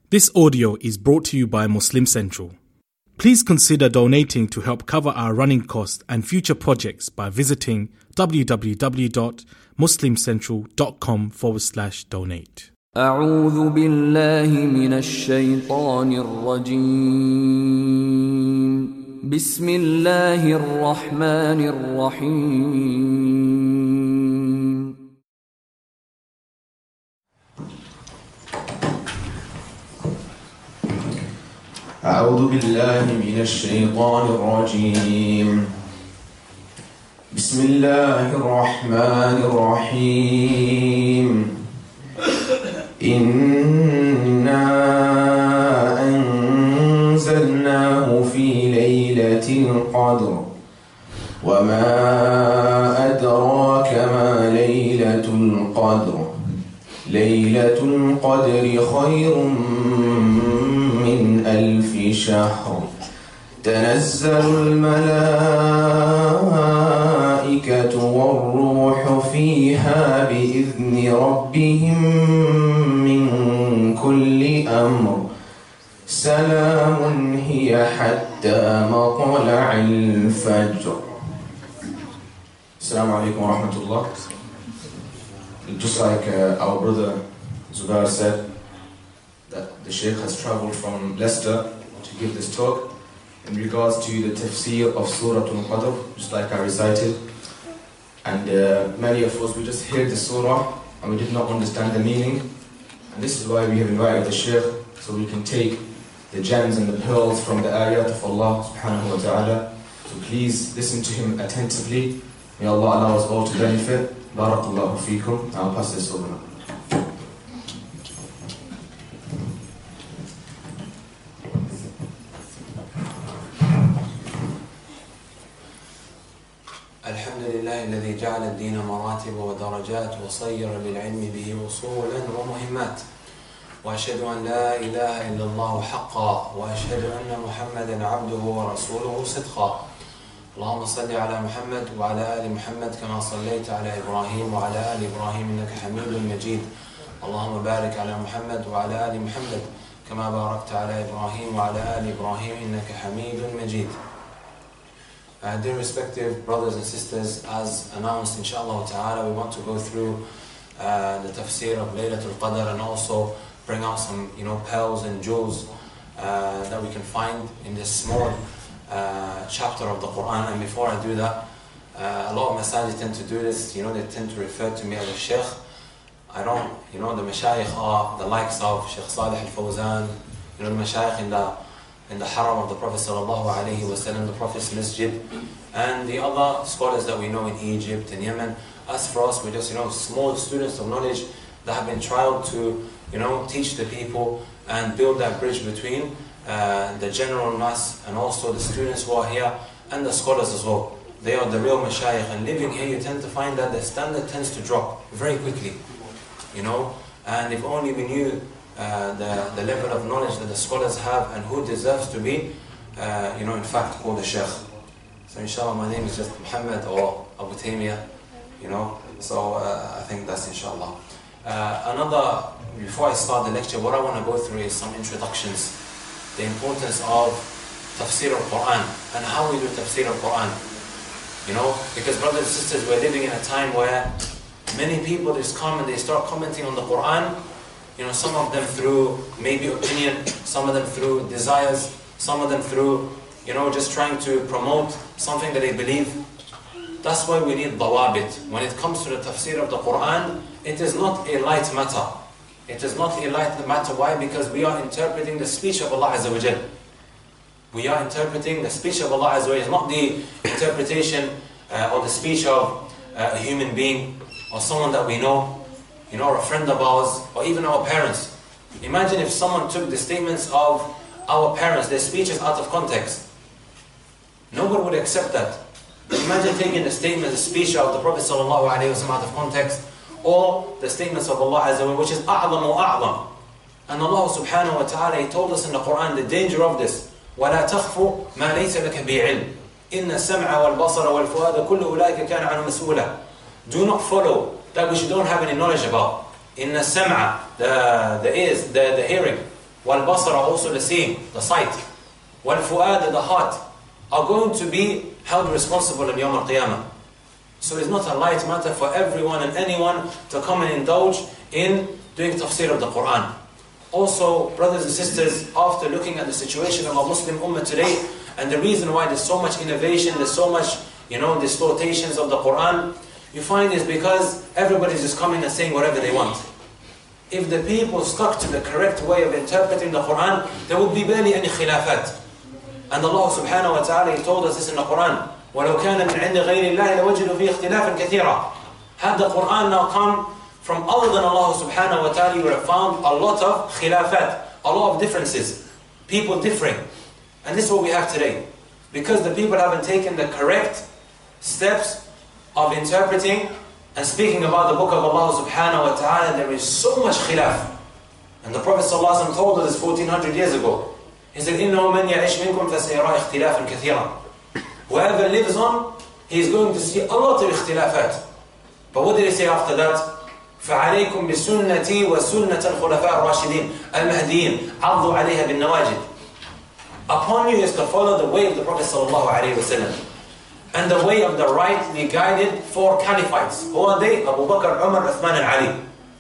This audio is brought to you by Muslim Central. Please consider donating to help cover our running costs and future projects by visiting www.muslimcentral.com/donate. أعوذ بالله من الشيطان الرجيم. بسم الله الرحمن الرحيم. أعوذ بالله من الشيطان الرجيم. بسم الله الرحمن الرحيم. إنا أنزلناه في ليلة القدر وما أدراك ما ليلة القدر ليلة القدر خير من 1000 شهر تنزل الملائكة والروح فيها بإذن ربهم من كل أمر سلام هي حتى مطلع الفجر. Assalamu alaikum wa rahmatullah. Just like our brother Zubair said, that the Sheikh has traveled from Leicester to give this talk in regards to the tafsir of Surah Al-Qadr, just like I recited. And many of us, we just heard the surah and we did not understand the meaning. And this is why we have invited the Sheikh, so we can take the gems and the pearls from the ayat of Allah subhanahu wa ta'ala. So please listen to him attentively. May Allah allow us all to benefit. Barakallahu feekum. I'll pass this over now. الحمد لله الذي جعل الدين مراتب ودرجات وصير للعلم به وصولا ومهمات، وأشهد أن لا إله إلا الله حقا، وأشهد أن محمدا عبده ورسوله صدقا. اللهم صل على محمد وعلى آل محمد كما صليت على إبراهيم وعلى آل إبراهيم إنك حميد مجيد. اللهم بارك على محمد وعلى آل محمد كما باركت على إبراهيم وعلى آل إبراهيم إنك حميد مجيد. Dear respective brothers and sisters, as announced inshallah ta'ala, we want to go through the tafsir of Laylatul Qadr and also bring out some pearls and jewels that we can find in this small chapter of the Quran. And before I do that, a lot of masajid tend to do this, they tend to refer to me as a sheikh. I don't, the mashayikh are the likes of Sheikh Salih al-Fawzan, the mashayikh in the haram of the Prophet sallallahu alaihi wasallam, the Prophet's masjid, and the other scholars that we know in Egypt and Yemen. As for us, we're just small students of knowledge that have been tried to teach the people and build that bridge between the general mass and also the students who are here and the scholars as well. They are the real mashayikh, and living here you tend to find that the standard tends to drop very quickly, and if only we knew the level of knowledge that the scholars have and who deserves to be in fact called a sheikh. So inshallah my name is just Muhammad or Abu Taymiyyah, so I think that's inshallah. Before I start the lecture, what I want to go through is some introductions, the importance of tafsir al-Quran and how we do tafsir al-Quran, because brothers and sisters, we're living in a time where many people just come and they start commenting on the Quran. Some of them through maybe opinion, some of them through desires, some of them through, just trying to promote something that they believe. That's why we need dawabit. When it comes to the tafsir of the Quran, it is not a light matter. It is not a light matter. Why? Because we are interpreting the speech of Allah Azza wa Jal. We are interpreting the speech of Allah Azza wa Jal. It's not the interpretation or the speech of a human being or someone that we know, or a friend of ours, or even our parents. Imagine if someone took the statements of our parents, their speeches out of context. Nobody would accept that. Imagine taking the statement, the speech of the Prophet sallallahu alaihi wasallam out of context, or the statements of Allah Azza wa Jalla, which is a'lam wa a'lam. And Allah subhanahu wa ta'ala, He told us in the Quran the danger of this. وَلَا تَخْفُ مَا لَيْسَ لَكَ بِعِلْمٍ إِنَّ السَّمْعَ وَالْبَصَرَ وَالْفُؤَادَ كُلُّ أُولَٰئِكَ كَانَ عَنْهُ مَسْئُولًا. Do not follow that which you don't have any knowledge about. In the sam'a, the ears, the hearing, wal-basar also the same, the sight, wal-fu'ad, the heart, are going to be held responsible in Yawm al-Qiyamah. So it's not a light matter for everyone and anyone to come and indulge in doing tafsir of the Quran. Also, brothers and sisters, after looking at the situation of our Muslim Ummah today, and the reason why there's so much innovation, there's so much, distortions of the Quran, you find is because everybody's just coming and saying whatever they want. If the people stuck to the correct way of interpreting the Quran, there would be barely any khilafat. And Allah subhanahu wa ta'ala, He told us this in the Quran, وَلَوْ كَانَ مِنْ عِنْدِ غَيْرِ اللَّهِ لَوَجِدُوا فِيهِ اخْتِلَافًا كَثِيرًا. Had the Quran now come from other than Allah subhanahu wa ta'ala, you would have found a lot of khilafat, a lot of differences, people differing. And this is what we have today. Because the people haven't taken the correct steps of interpreting and speaking about the book of Allah subhanahu wa ta'ala, there is so much khilaf. And the Prophet sallallahu alaihi wasallam told us this 1400 years ago. He said, إِنَّهُ مَنْ يَعِشْ مِنْكُمْ فَسَيَرَى اخْتِلَافًا كَثِيرًا. Whoever lives on, he is going to see a lot of ikhtilafat. But what did he say after that? فَعَلَيْكُمْ بِسُنَّتِي وَسُنَّةَ الْخُلَفَاءِ الرَّاشِدِينَ الْمَهْدِيِّينَ عَضُّوا عَلَيْهَا بِالنَّوَاجِدِ. Upon you is to follow the way of the Prophet sallallahu alaihi wasallam, and the way of the rightly guided four caliphites. Who are they? Abu Bakr, Umar, Uthman and Ali.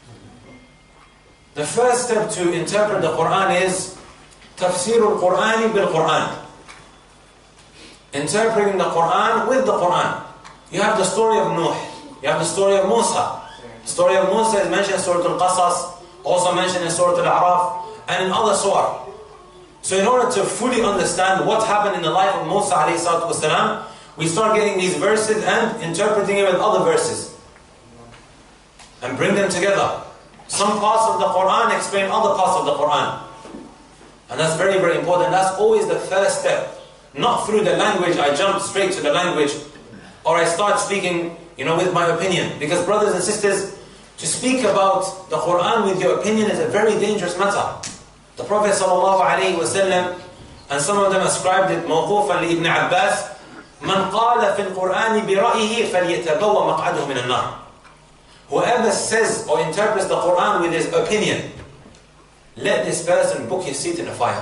The first step to interpret the Quran is تفسير القرآن بالقرآن. Interpreting the Quran with the Quran. You have the story of Nuh. You have the story of Musa. The story of Musa is mentioned in Surah Al-Qasas, also mentioned in Surah Al-A'raf, and in other surah. So in order to fully understand what happened in the life of Musa alayhi salatu wasalam, we start getting these verses and interpreting it with other verses. And bring them together. Some parts of the Quran explain other parts of the Quran. And that's very, very important. That's always the first step. Not through the language, I jump straight to the language, or I start speaking, with my opinion. Because brothers and sisters, to speak about the Quran with your opinion is a very dangerous matter. The Prophet ﷺ, and some of them ascribed it موقوفا لابن عباس, من قال في القرآن برأيه فليتبوأ مقعده من النار. Whoever says or interprets the Quran with his opinion, let this person book his seat in the fire.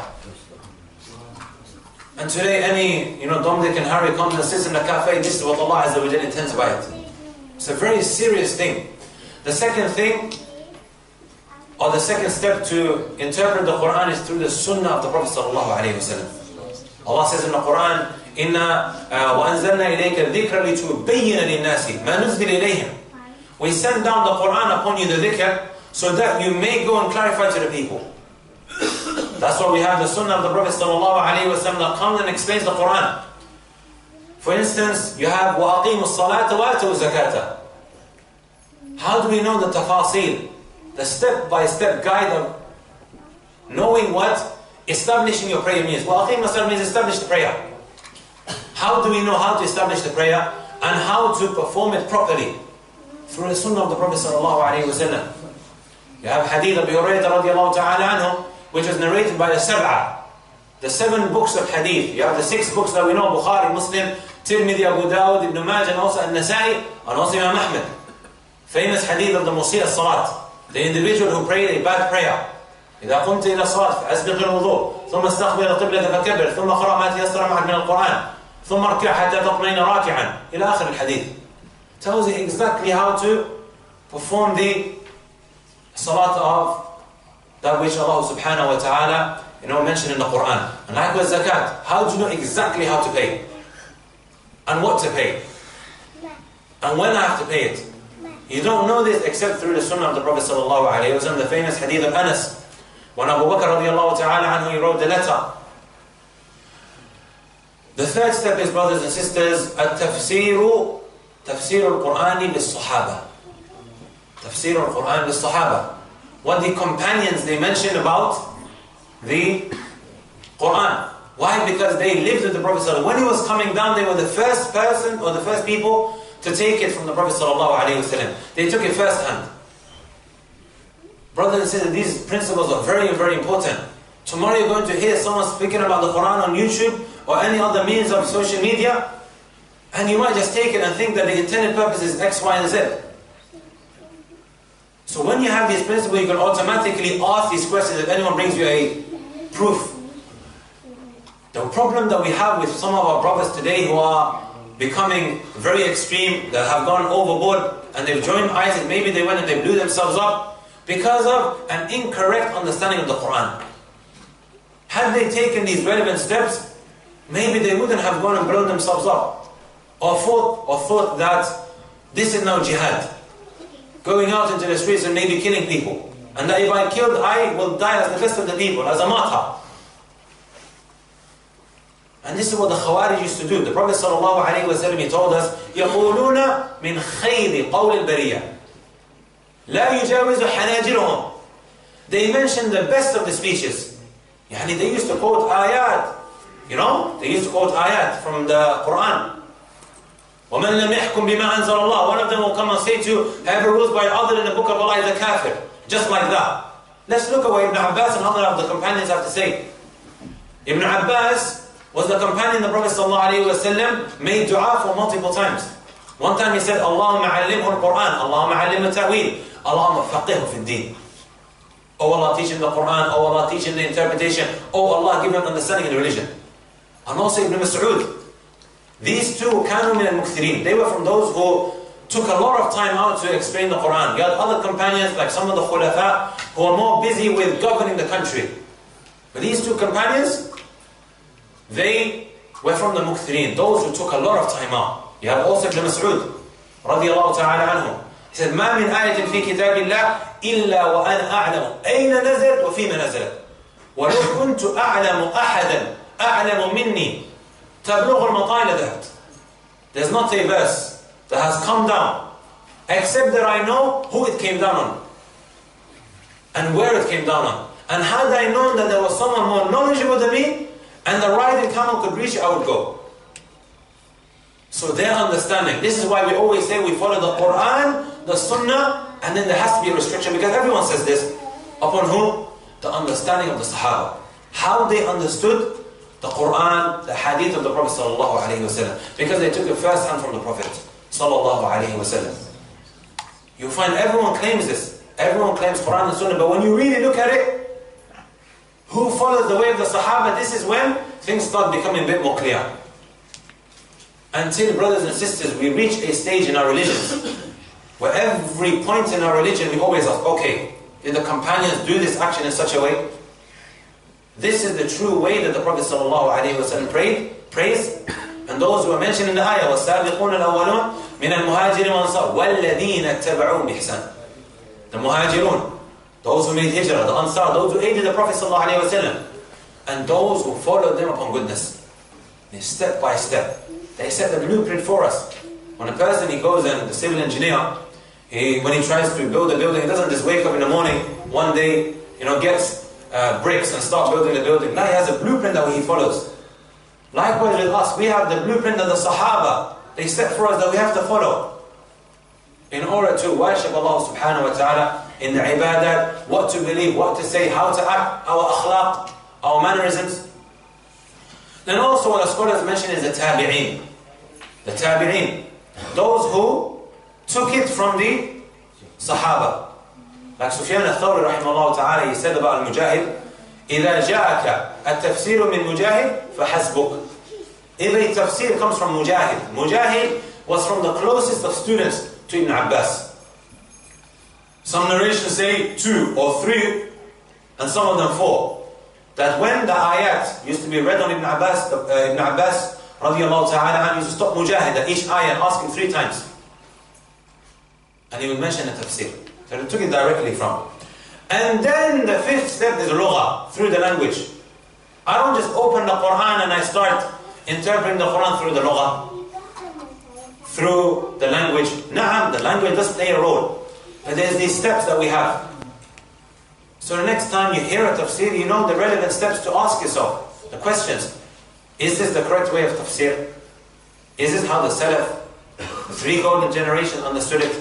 And today any, Dom, Dick and Harry comes and sits in the cafe, this is what Allah Azza wa Jalla intends by it. It's a very serious thing. The second thing, or the second step to interpret the Quran is through the Sunnah of the Prophet sallallahu alaihi wasallam. Allah says in the Quran, إِنَّا وَأَنزَلْنَا إِلَيْكَ الذِّكْرَ لِتُبَيِّنَ لِلنَّاسِ مَا نُزِّلَ إِلَيْهِمْ. We send down the Quran upon you, the dhikr, so that you may go and clarify to the people. That's why we have the Sunnah of the Prophet sallallahu alaihi wasallam that comes and explains the Quran. For instance, you have وَأَقِيمُوا الصَّلَاةَ وَآتُوا الزَّكَاةَ. How do we know the tafasil? The step-by-step guide of knowing what establishing your prayer means. وَأَقِيمُوا الصَّلَاةَ means establish the prayer. How do we know how to establish the prayer and how to perform it properly? Through the Sunnah of the Prophet sallallahu alaihi wasallam. You have Hadith of Abu Hurairah radiyallahu ta'ala anhu, which was narrated by the Sab'ah, the 7 books of Hadith. You have the 6 books that we know, Bukhari, Muslim, Tirmidhi, Abu Dawud, Ibn Majah, and also An-Nasa'i, and also Imam Ahmad. Famous Hadith of the Musi' al-Salat, the individual who prayed a bad prayer. إذا قمت إلى الصلاة فأسبق الوضوء ثم استقبل القبلة فكبر ثم اقرأ ما تيسر معك من القرآن ثم اركع حتى تطمئن راكعا إلى آخر الحديث. Tells you exactly how to perform the salat of that which Allah subhanahu wa ta'ala mentioned in the Quran. And likewise zakat. How do you know exactly how to pay? And what to pay? And when I have to pay it? You don't know this except through the Sunnah of the Prophet sallallahu alaihi wasallam. The famous hadith of Anas, when Abu Bakr radiallahu ta'ala anhu, he wrote the letter. The third step is, brothers and sisters, at-tafsiru, tafsir al-Qur'ani lis-sahaba. Tafsir al-Qur'an lis-sahaba. What the companions, they mentioned about the Quran. Why? Because they lived with the Prophet sallallahu alaihi wasallam. When he was coming down, they were the first person or the first people to take it from the Prophet sallallahu alaihi wasallam. They took it first hand. Brothers and sisters, these principles are very, very important. Tomorrow you're going to hear someone speaking about the Quran on YouTube or any other means of social media, and you might just take it and think that the intended purpose is X, Y, and Z. So when you have these principles, you can automatically ask these questions. If anyone brings you a proof. The problem that we have with some of our brothers today who are becoming very extreme, that have gone overboard and they've joined ISIS, maybe they went and they blew themselves up because of an incorrect understanding of the Quran. Had they taken these relevant steps, maybe they wouldn't have gone and blown themselves up, or thought that this is now jihad, going out into the streets and maybe killing people, and that if I killed, I will die as the best of the people, as a martyr. And this is what the Khawarij used to do. The Prophet ﷺ, he told us, يَقُولُونَ مِنْ خَيْرِ قَوْلِ الْبَرِيَّةِ لَا يُجَاوِزُ حَنَاجِرُهُم. They mentioned the best of the speeches. Yani they used to quote ayat. They used to quote ayat from the Quran. وَمَنْ لَمْ يَحْكُمْ بِمَا أَنزَلَ اللَّهُ. One of them will come and say to you, whoever rules by other than the book of Allah is a kafir. Just like that. Let's look at what Ibn Abbas and other of the companions have to say. Ibn Abbas was the companion the Prophet ﷺ made dua for multiple times. One time he said, Allahumma allimhu al-Quran, Allahumma allimhu al-ta'wil, Allahumma faqihhu fi al-din. Oh Allah, teach him the Quran, oh Allah, teach him the interpretation, oh Allah, give him understanding in the religion. And also Ibn Mas'ud. These two, kanu min al-mukthirin. They were from those who took a lot of time out to explain the Quran. You had other companions, like some of the khulafa, who are more busy with governing the country. But these two companions, they were from the mukthirin, those who took a lot of time out. You have also Ibn Mas'ud, radiyallahu ta'ala anhu. He said, مَا مِنْ آيَةٍ فِي كِتَابِ اللَّهِ إِلَّا وَأَنَا أَعْلَمُ أَيْنَ نَزَلَتْ وَفِيمَ نَزَلَتْ وَلَوْ كُنْتُ أَعْلَمُ أَحَدًا أَعْلَمُ مِنِّي تَبْلُغُ الْمَطَالِ ذَهَبْتُ. There's not a verse that has come down except that I know who it came down on and where it came down on. And had I known that there was someone more knowledgeable than me and the riding camel could reach it, I would go. So their understanding. This is why we always say we follow the Quran, the Sunnah, and then there has to be a restriction, because everyone says this. Upon whom? The understanding of the Sahaba. How they understood the Quran, the Hadith of the Prophet ﷺ. Because they took it first hand from the Prophet ﷺ. You find everyone claims this. Everyone claims Quran and Sunnah, but when you really look at it, who follows the way of the Sahaba, this is when things start becoming a bit more clear. Until, brothers and sisters, we reach a stage in our religions where every point in our religion we always ask, okay, did the companions do this action in such a way? This is the true way that the Prophet ﷺ prays. And those who are mentioned in the ayah, وَالسَّابِقُونَ الْأَوَّلُونَ مِنَ الْمُهَاجِرِ وَالْأَنصَارِ وَالَّذِينَ اتَّبَعُوهُم بِإِحْسَانٍ. The Muhajirun, those who made hijrah, the Ansar, those who aided the Prophet ﷺ, and those who followed them upon goodness. Step by step. They set the blueprint for us. When a person, he goes and the civil engineer, when he tries to build a building, he doesn't just wake up in the morning, one day, gets bricks and starts building the building. Now he has a blueprint that he follows. Likewise with us, we have the blueprint that the Sahaba, they set for us that we have to follow. In order to worship Allah subhanahu wa ta'ala in the ibadat, what to believe, what to say, how to act, our akhlaq, our mannerisms. Then also what the scholars mention is the tabi'een. The tabi'een. Those who took it from the Sahaba. Like Sufyan al-Thawri rahimahullah ta'ala, he said about al-Mujahid, إِذَا جَاءَكَ التَّفْسِيرُ مِنْ مُجَاهِدٍ فَحَسْبُكَ. If a tafsir comes from Mujahid. Mujahid was from the closest of students to Ibn Abbas. Some narrations say 2 or 3, and some of them 4. That when the ayat used to be read on Ibn Abbas radiyallahu ta'ala, used to stop Mujahid at each ayah and ask him 3 times. And he would mention the tafsir. So he took it directly from. And then the 5th step is lugha, through the language. I don't just open the Quran and I start interpreting the Quran through the lugha, through the language. Na'am, the language does play a role. But there's these steps that we have. So the next time you hear a tafsir, you know the relevant steps to ask yourself. The questions. Is this the correct way of tafsir? Is this how the Salaf, the 3 golden generations understood it?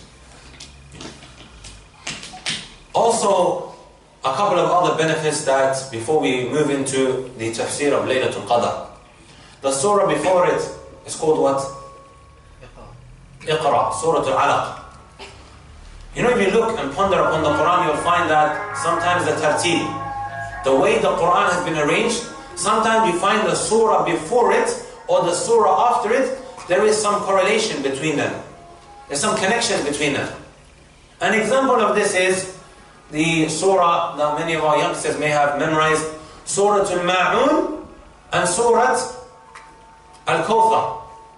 Also, a couple of other benefits that before we move into the tafsir of Laylatul Qadr. The surah before it is called what? Iqra, Surah Al-Alaq. If you look and ponder upon the Quran, you'll find that sometimes the tartib, the way the Quran has been arranged, sometimes you find the surah before it or the surah after it, there is some correlation between them. There's some connection between them. An example of this is the surah that many of our youngsters may have memorized, Surah Al-Ma'un and Surah Al-Kawthar.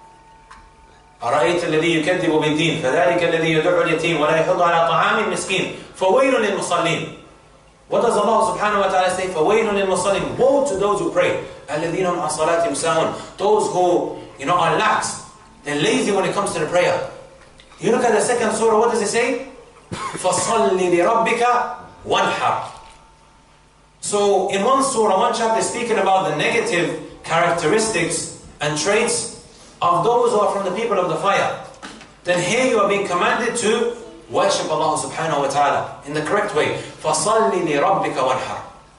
أرأيت الذي يكذب بالدين فذلك الذي يدعو اليتيم ولا يحض على طعام المسكين فويل للمصلين. What does Allah subhanahu wa ta'ala say? فويل للمصلين. Woe to those who pray. الذين هم عن صلاتهم ساهون. Those who are lax. They're lazy when it comes to the prayer. You look at the second surah, what does it say? فَصَلِّ لِرَبِّكَ وَانْحَرْ. So in one surah, one chapter is speaking about the negative characteristics and traits of those who are from the people of the fire. Then here you are being commanded to worship Allah subhanahu wa ta'ala in the correct way. فَصَلِّ لِرَبِّكَ وَانْحَرْ.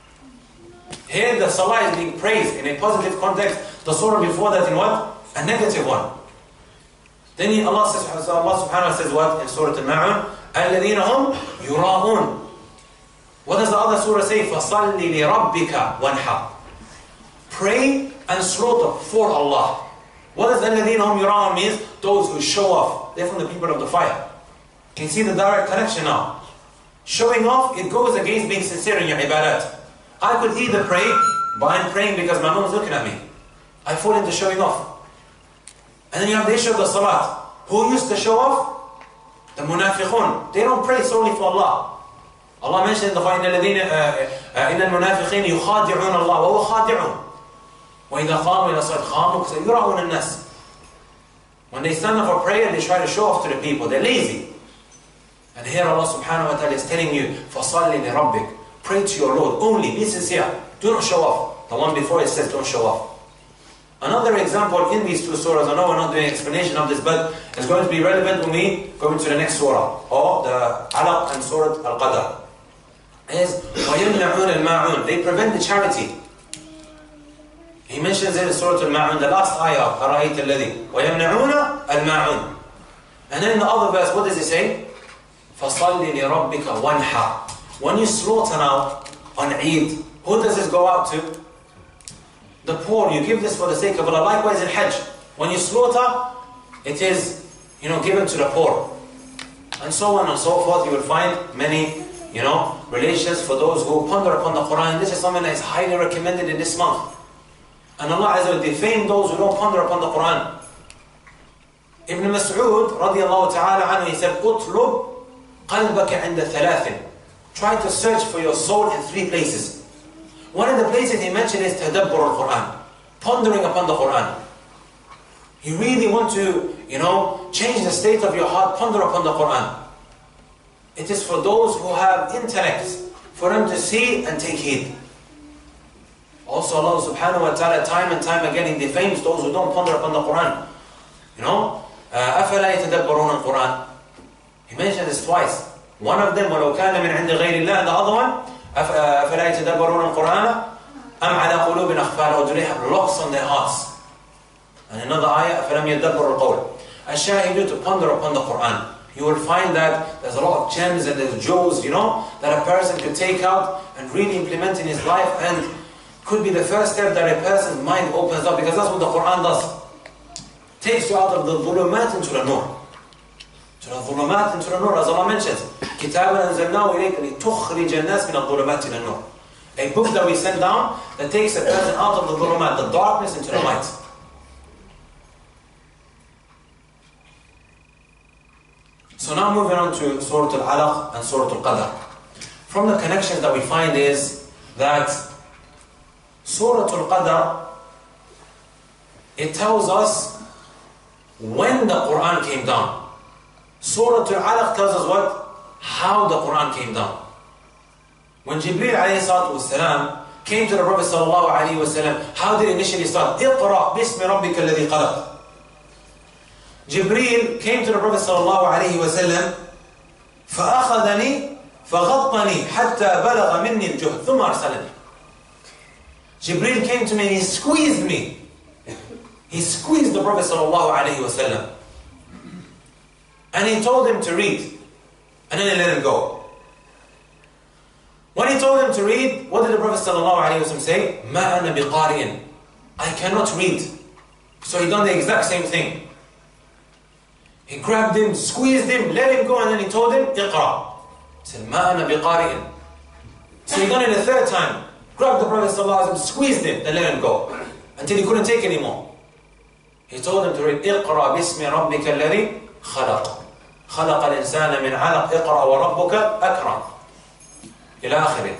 Here the salah is being praised in a positive context. The surah before that in what? A negative one. Then Allah subhanahu wa ta'ala says what in Surah Al-Ma'un? الَّذِينَ هُمْ يُرَاءُونَ. What does the other surah say? فَصَلِّ لِرَبِّكَ وَانْحَرْ. Pray and slaughter for Allah. What does الَّذِينَ هُمْ يُرَاءُونَ means? Those who show off. They're from the people of the fire. Can you see the direct connection now? Showing off, it goes against being sincere in your ibadat. I could either pray, but I'm praying because my mom is looking at me. I fall into showing off. And then you have the issue of the salat. Who used to show off? The munafiqun. They don't pray solely for Allah. Allah mentioned in the Quran, إِنَّ الْمُنَافِقِينَ يُخَادِعُونَ اللَّهَ وَهُوَ خَادِعُونَ وَإِذَا قَامُوا إِلَى الصَّلَاةِ قَامُوا يُرَاءُونَ النَّاسِ. When they stand up for prayer, they try to show off to the people. They're lazy. And here Allah subhanahu wa ta'ala is telling you, فَصَلِّ لِرَبِّكَ. Pray to your Lord only, be sincere. Do not show off. The one before it says don't show off. Another example in these two surahs, I know we're not doing explanation of this, but it's going to be relevant when we go into the next surah, or the Alaq and Surah Al-Qadr. Is وَيَمْنَعُونَ الْمَاعُونَ. They prevent the charity. He mentions it in Surah Al-Ma'un, the last ayah, أَرَأَيْتَ الَّذِي وَيَمْنَعُونَ الْمَاعُونَ. And then in the other verse, what does it say? فَصَلِّ لِرَبِّكَ وَانْحَرْ. When you slaughter now on Eid, who does this go out to? The poor. You give this for the sake of Allah. Likewise in Hajj, when you slaughter, it is, given to the poor. And so on and so forth. You will find many, relations for those who ponder upon the Quran. This is something that is highly recommended in this month. And Allah Azza wa Jalla defamed those who don't ponder upon the Quran. Ibn Mas'ud radiallahu ta'ala anhu, he said, "Utlub qalbaka 'inda thalathin." Try to search for your soul in 3 places. One of the places he mentioned is tadabbur al-Quran, pondering upon the Quran. You really want to, change the state of your heart, ponder upon the Quran. It is for those who have intellect, for them to see and take heed. Also Allah subhanahu wa ta'ala, time and time again, He defames those who don't ponder upon the Quran. أَفَلَا يَتَدَبَّرُونَ الْقُرْآنِ. He mentioned this twice. One of them, وَلَوْ كَانَ مِنْ عِنْدِ غَيْرِ اللَّهِ. The other one, أَفَلَا يَتَدَبَّرُونَ الْقُرْآنَ أَمْ عَلَى قُلُوبٍ أَخْفَالًا. Or do they have locks on their hearts? And another ayah, أَفَلَمْ يَدَّبَّرُوا الْقَوْلِ. Ash-shahidu, to ponder upon the Quran. You will find that there's a lot of gems and there's jewels, that a person could take out and really implement in his life, and could be the first step that a person's mind opens up, because that's what the Quran does. Takes you out of the dhulumat into the nur. To the dhulumat into the nur, as Allah mentions. كِتَابًا أَنزَلْنَاهُ إِلَيْكَ لِتُخْرِجَ النَّاسِ مِنَ الظُّلُمَاتِ إِلَى النُّورِ. A book that we send down that takes a person out of the dhulumat, the darkness, into the light. So now moving on to Surah Al-Alaq and Surah Al-Qadr. From the connections that we find is that Surah Al-Qadr, it tells us when the Quran came down. Surah Al-Alaq tells us what? How the Quran came down. When Jibreel alayhi salatu wasalam came to the Prophet sallallahu alayhi wasallam, how did it initially start? اقرأ باسم ربك الذي خلق. Jibreel came to the Prophet sallallahu alayhi wasallam, فأخذني فغطني حتى بلغ مني الجهد ثم أرسلني. Jibreel came to me and he squeezed me. He squeezed the Prophet sallallahu alayhi wasallam. And he told him to read. And then he let him go. When he told them to read, what did the Prophet ﷺ say? مَا أَنَا بِقَارِئٍ, I cannot read. So he done the exact same thing. He grabbed him, squeezed him, let him go, and then he told him, اقرأ. He said, مَا أَنَا بِقَارِئٍ. So he done it a third time. Grabbed the Prophet ﷺ, squeezed him, then let him go. Until he couldn't take anymore. He told him to read, اقرأ بِاسْمِ رَبِّكَ الَّذِي خَلَقَ خَلَقَ الْإِنسَانَ مِنْ عَلَقٍ اقرأ وَرَبُّكَ أَكْرَمَ إلى آخره.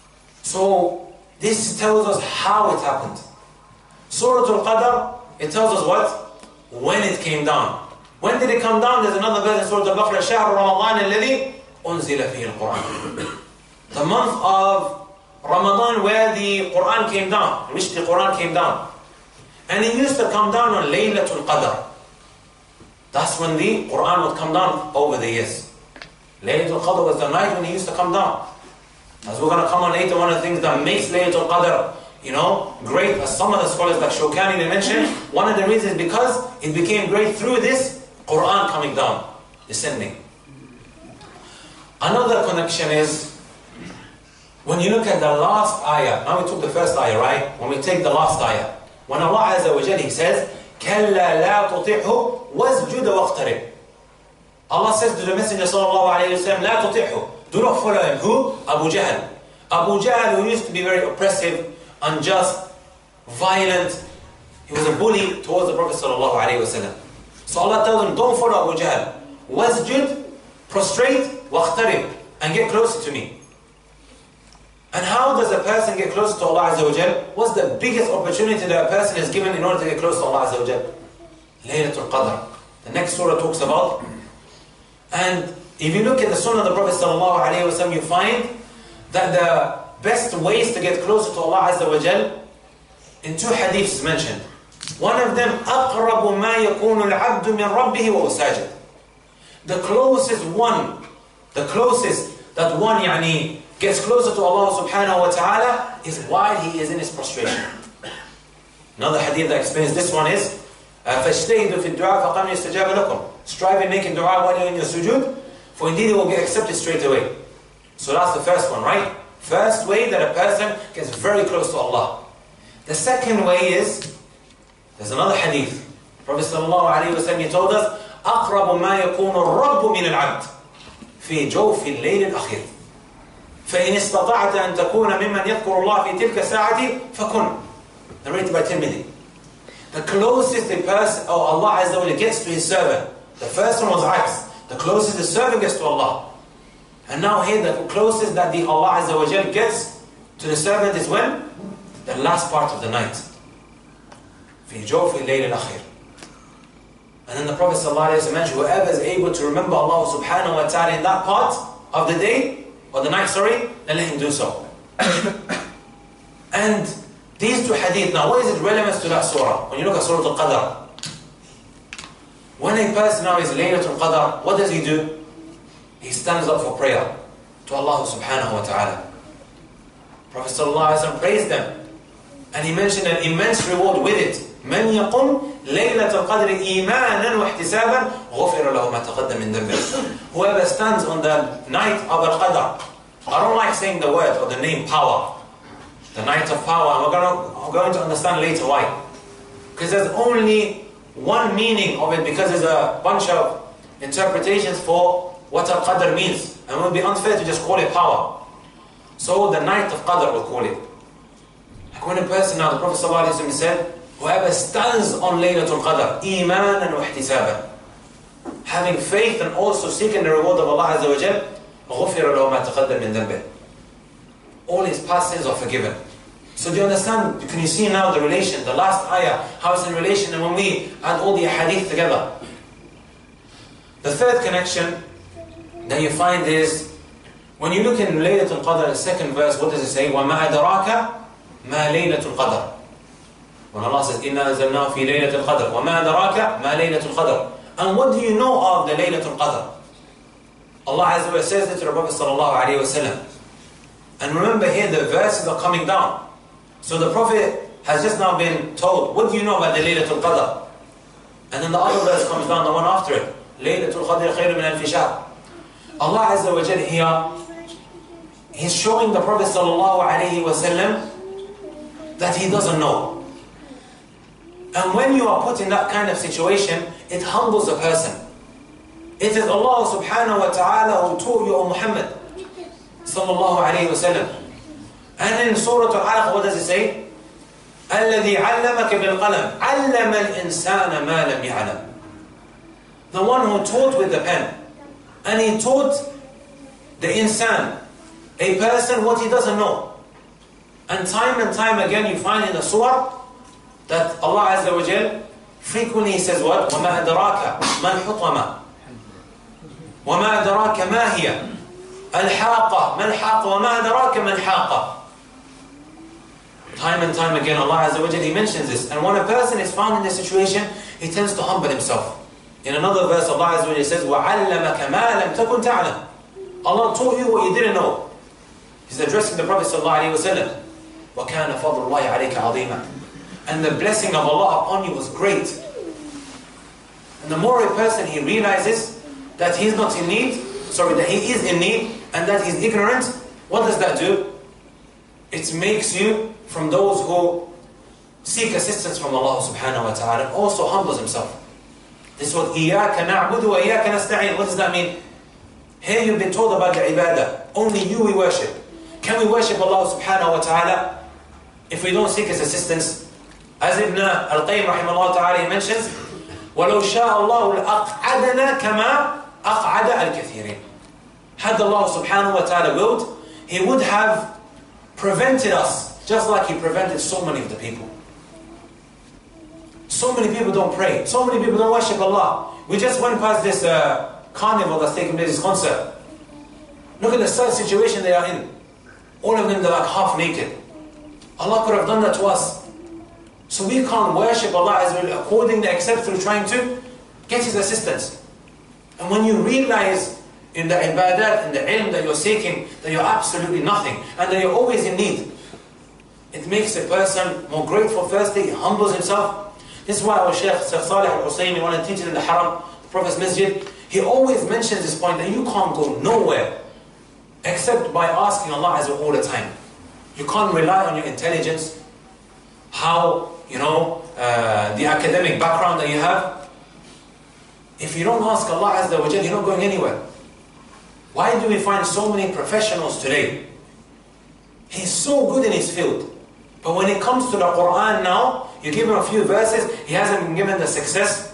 So this tells us how it happened. Surah Al-Qadr, it tells us what? When it came down. When did it come down? There's another verse in Surah Al-Baqarah, شهر رمضان الذي أنزل فيه القرآن. The month of Ramadan where the Quran came down, in which the Quran came down. And it used to come down on Laylatul Qadr. That's when the Quran would come down over the years. Laylatul Qadr was the night when it used to come down. As we're going to come on later, one of the things that makes Laylatul Qadr, great, as some of the scholars like Shawkani, they mentioned, one of the reasons is because it became great through this Quran coming down, descending. Another connection is, when you look at the last ayah, now we took the first ayah, right? When we take the last ayah, when Allah Azza wa Jalla, He says, كَلَّا لَا تُطِعْهُ وَاسْجُدَ وَاقْتَرِبْ. Allah says to the Messenger sallallahu alayhi wa sallam, لَا تُطِعْهُ, do not follow him. Who? Abu Jahl. Abu Jahl, who used to be very oppressive, unjust, violent. He was a bully towards the Prophet sallallahu alayhi wa sallam. So Allah tells him, don't follow Abu Jahl. وَاسْجُدْ, prostrate, وَاقْتَرِبْ, and get closer to me. And how does a person get closer to Allah Azza wa Jal? What's the biggest opportunity that a person is given in order to get close to Allah Azza wa Jal? Laylatul Qadr. The next surah talks about. And if you look at the sunnah of the Prophet sallallahu alayhi wa sallam, you find that the best ways to get closer to Allah Azza wa Jal, in two hadiths is mentioned. One of them, أَقْرَبُ مَا يَكُونُ الْعَبْدُ مِنْ رَبِّهِ وَهُوَ سَاجِدٌ. The closest that one gets closer to Allah subhanahu wa ta'ala is while he is in his prostration. Another hadith that explains this one is فَاجْتَهِدُوا فِي الدُّعَاءِ فَقَمْ يَسْتَجَابَ لَكُمْ. Strive in making dua while you're in your sujood, for indeed it will get accepted straight away. So that's the first one, right? First way that a person gets very close to Allah. The second way is, there's another hadith. Prophet sallallahu alayhi wa sallam, he told us, أَقْرَبُ مَا يَكُونُ الرَّبُّ مِنَ الْعَبْدِ فِي جَوْفِ اللَّيْلِ الْأَخِيرِ فإن استطعت أن تكون ممن يذكر الله في تلك الساعة فكن. Narrated by Tirmidhi. The closest the person, Allah Azza wa Jalla gets to His servant. The first one was Aqs. The closest the servant gets to Allah. And now here the closest that the Allah Azza wa Jalla gets to the servant is when? The last part of the night. في جوف الليل الأخير. And then the Prophet sallallahu alayhi wa sallam mentioned, whoever is able to remember Allah subhanahu wa ta'ala in that part of the day, or the night, then let him do so. And these two hadith, now what is its relevance to that surah? When you look at Surah Al-Qadr, when a person now is Laylatul Qadr, what does he do? He stands up for prayer to Allah subhanahu wa ta'ala. Prophet sallallahu alayhi wa sallam praised them, and he mentioned an immense reward with it. من يقوم ليلة القدر إيمانا واحتسابا غفر له ما تقدم من ذنبه. Whoever stands on the night of Al-Qadr, I don't like saying the word or the name power, the night of power, and we're going to understand later why. Because there's only one meaning of it, because there's a bunch of interpretations for what Al-Qadr means, and it would be unfair to just call it power. So the night of Qadr we'll call it. Like when a person, now the Prophet ﷺ said, whoever stands on Laylatul Qadr, imanan wa ihtisaban, having faith and also seeking the reward of Allah Azza wa Jal, غُفِرَ لَهُ مَا تَقَدَّمَ مِنْ ذَنْبِهِ. All his past sins are forgiven. So do you understand? Can you see now the relation, the last ayah, how it's in relation, and when we add all the hadith together? The third connection that you find is, when you look in Laylatul Qadr, the second verse, what does it say? وَمَا أَدْرَاكَ مَا لَيْلَةُ الْقَدْرِ. When Allah says, إِنَّا أَنزَلْنَاهُ فِي لَيْلَةِ الْقَدْرِ وَمَا أَدْرَاكَ مَا لَيْلَةُ الْقَدْرِ. And what do you know of the Laylatul Qadr? Allah Azza wa Jalla says it to the Prophet sallallahu alayhi wa sallam. And remember here, the verses are coming down. So the Prophet has just now been told, what do you know about the Laylatul Qadr? And then the other verse comes down, the one after it. Laylatul Qadr khayru min al-fi shahr. Allah Azza wa Jalla here, He's showing the Prophet ﷺ that he doesn't know. And when you are put in that kind of situation, it humbles a person. It is Allah subhanahu wa ta'ala who taught you, O Muhammad sallallahu alayhi wa sallam. And in Surah Al-Alaq, what does it say? الَّذِي عَلَّمَكَ بِالْقَلَمِ عَلَّمَ الْإِنسَانَ مَا لَمْ يَعْلَمْ. The one who taught with the pen. And he taught the insan, a person, what he doesn't know. And time again you find in the surah that Allah Azza wa Jal frequently says what? وَمَا أَدْرَاكَ مَا الْحُطَمَةِ وَمَا أَدْرَاكَ مَا هِيَ الْحَاقَةِ مَا الْحَاقَةِ وَمَا أَدْرَاكَ مَا الْحَاقَةِ. Time and time again Allah Azza wa Jal, He mentions this. And when a person is found in this situation, he tends to humble himself. In another verse Allah Azza wa Jal says وَعَلَّمَكَ مَا لَمْ تَكُنْ تَعْلَمْ. Allah taught you what you didn't know. He's addressing the Prophet sallallahu alayhi wa sallam. وَكَانَ فَضْلُ اللَّهِ عَلَيْكَ عَظِيمًا. And the blessing of Allah upon you was great. And the more a person he realizes that he's not in need, that he is in need and that he's ignorant, what does that do? It makes you from those who seek assistance from Allah subhanahu wa ta'ala, and also humbles himself. This is what إِيَّاكَ نَعْبُدُ وَإِيَّاكَ نَسْتَعِينُ. What does that mean? Here you've been told about the ibadah. Only you we worship. Can we worship Allah subhanahu wa ta'ala if we don't seek His assistance? As Ibn al-Qayyim rahimahullah ta'ala he mentions, وَلَوْ شَاءَ اللَّهُ لَأَقْعَدَنَا كَمَا أَقْعَدَ الْكَثِيرِينَ. Had Allah subhanahu wa ta'ala willed, He would have prevented us, just like He prevented so many of the people. So many people don't pray. So many people don't worship Allah. We just went past this carnival that's taking place, this concert. Look at the sad situation they are in. All of them, they're like half naked. Allah could have done that to us. So we can't worship Allah as well accordingly, except through trying to get His assistance. And when you realize in the ibadat, in the ilm that you're seeking, that you're absolutely nothing, and that you're always in need, it makes a person more grateful. Firstly, he humbles himself. This is why our Shaykh Salih al-Husaymi, one of the teachers in the Haram, the Prophet's Masjid, he always mentions this point that you can't go nowhere except by asking Allah Azza all the time. You can't rely on your intelligence, how, the academic background that you have. If you don't ask Allah Azza wa Jal, you're not going anywhere. Why do we find so many professionals today? He's so good in his field. But when it comes to the Quran now, you give him a few verses, he hasn't been given the success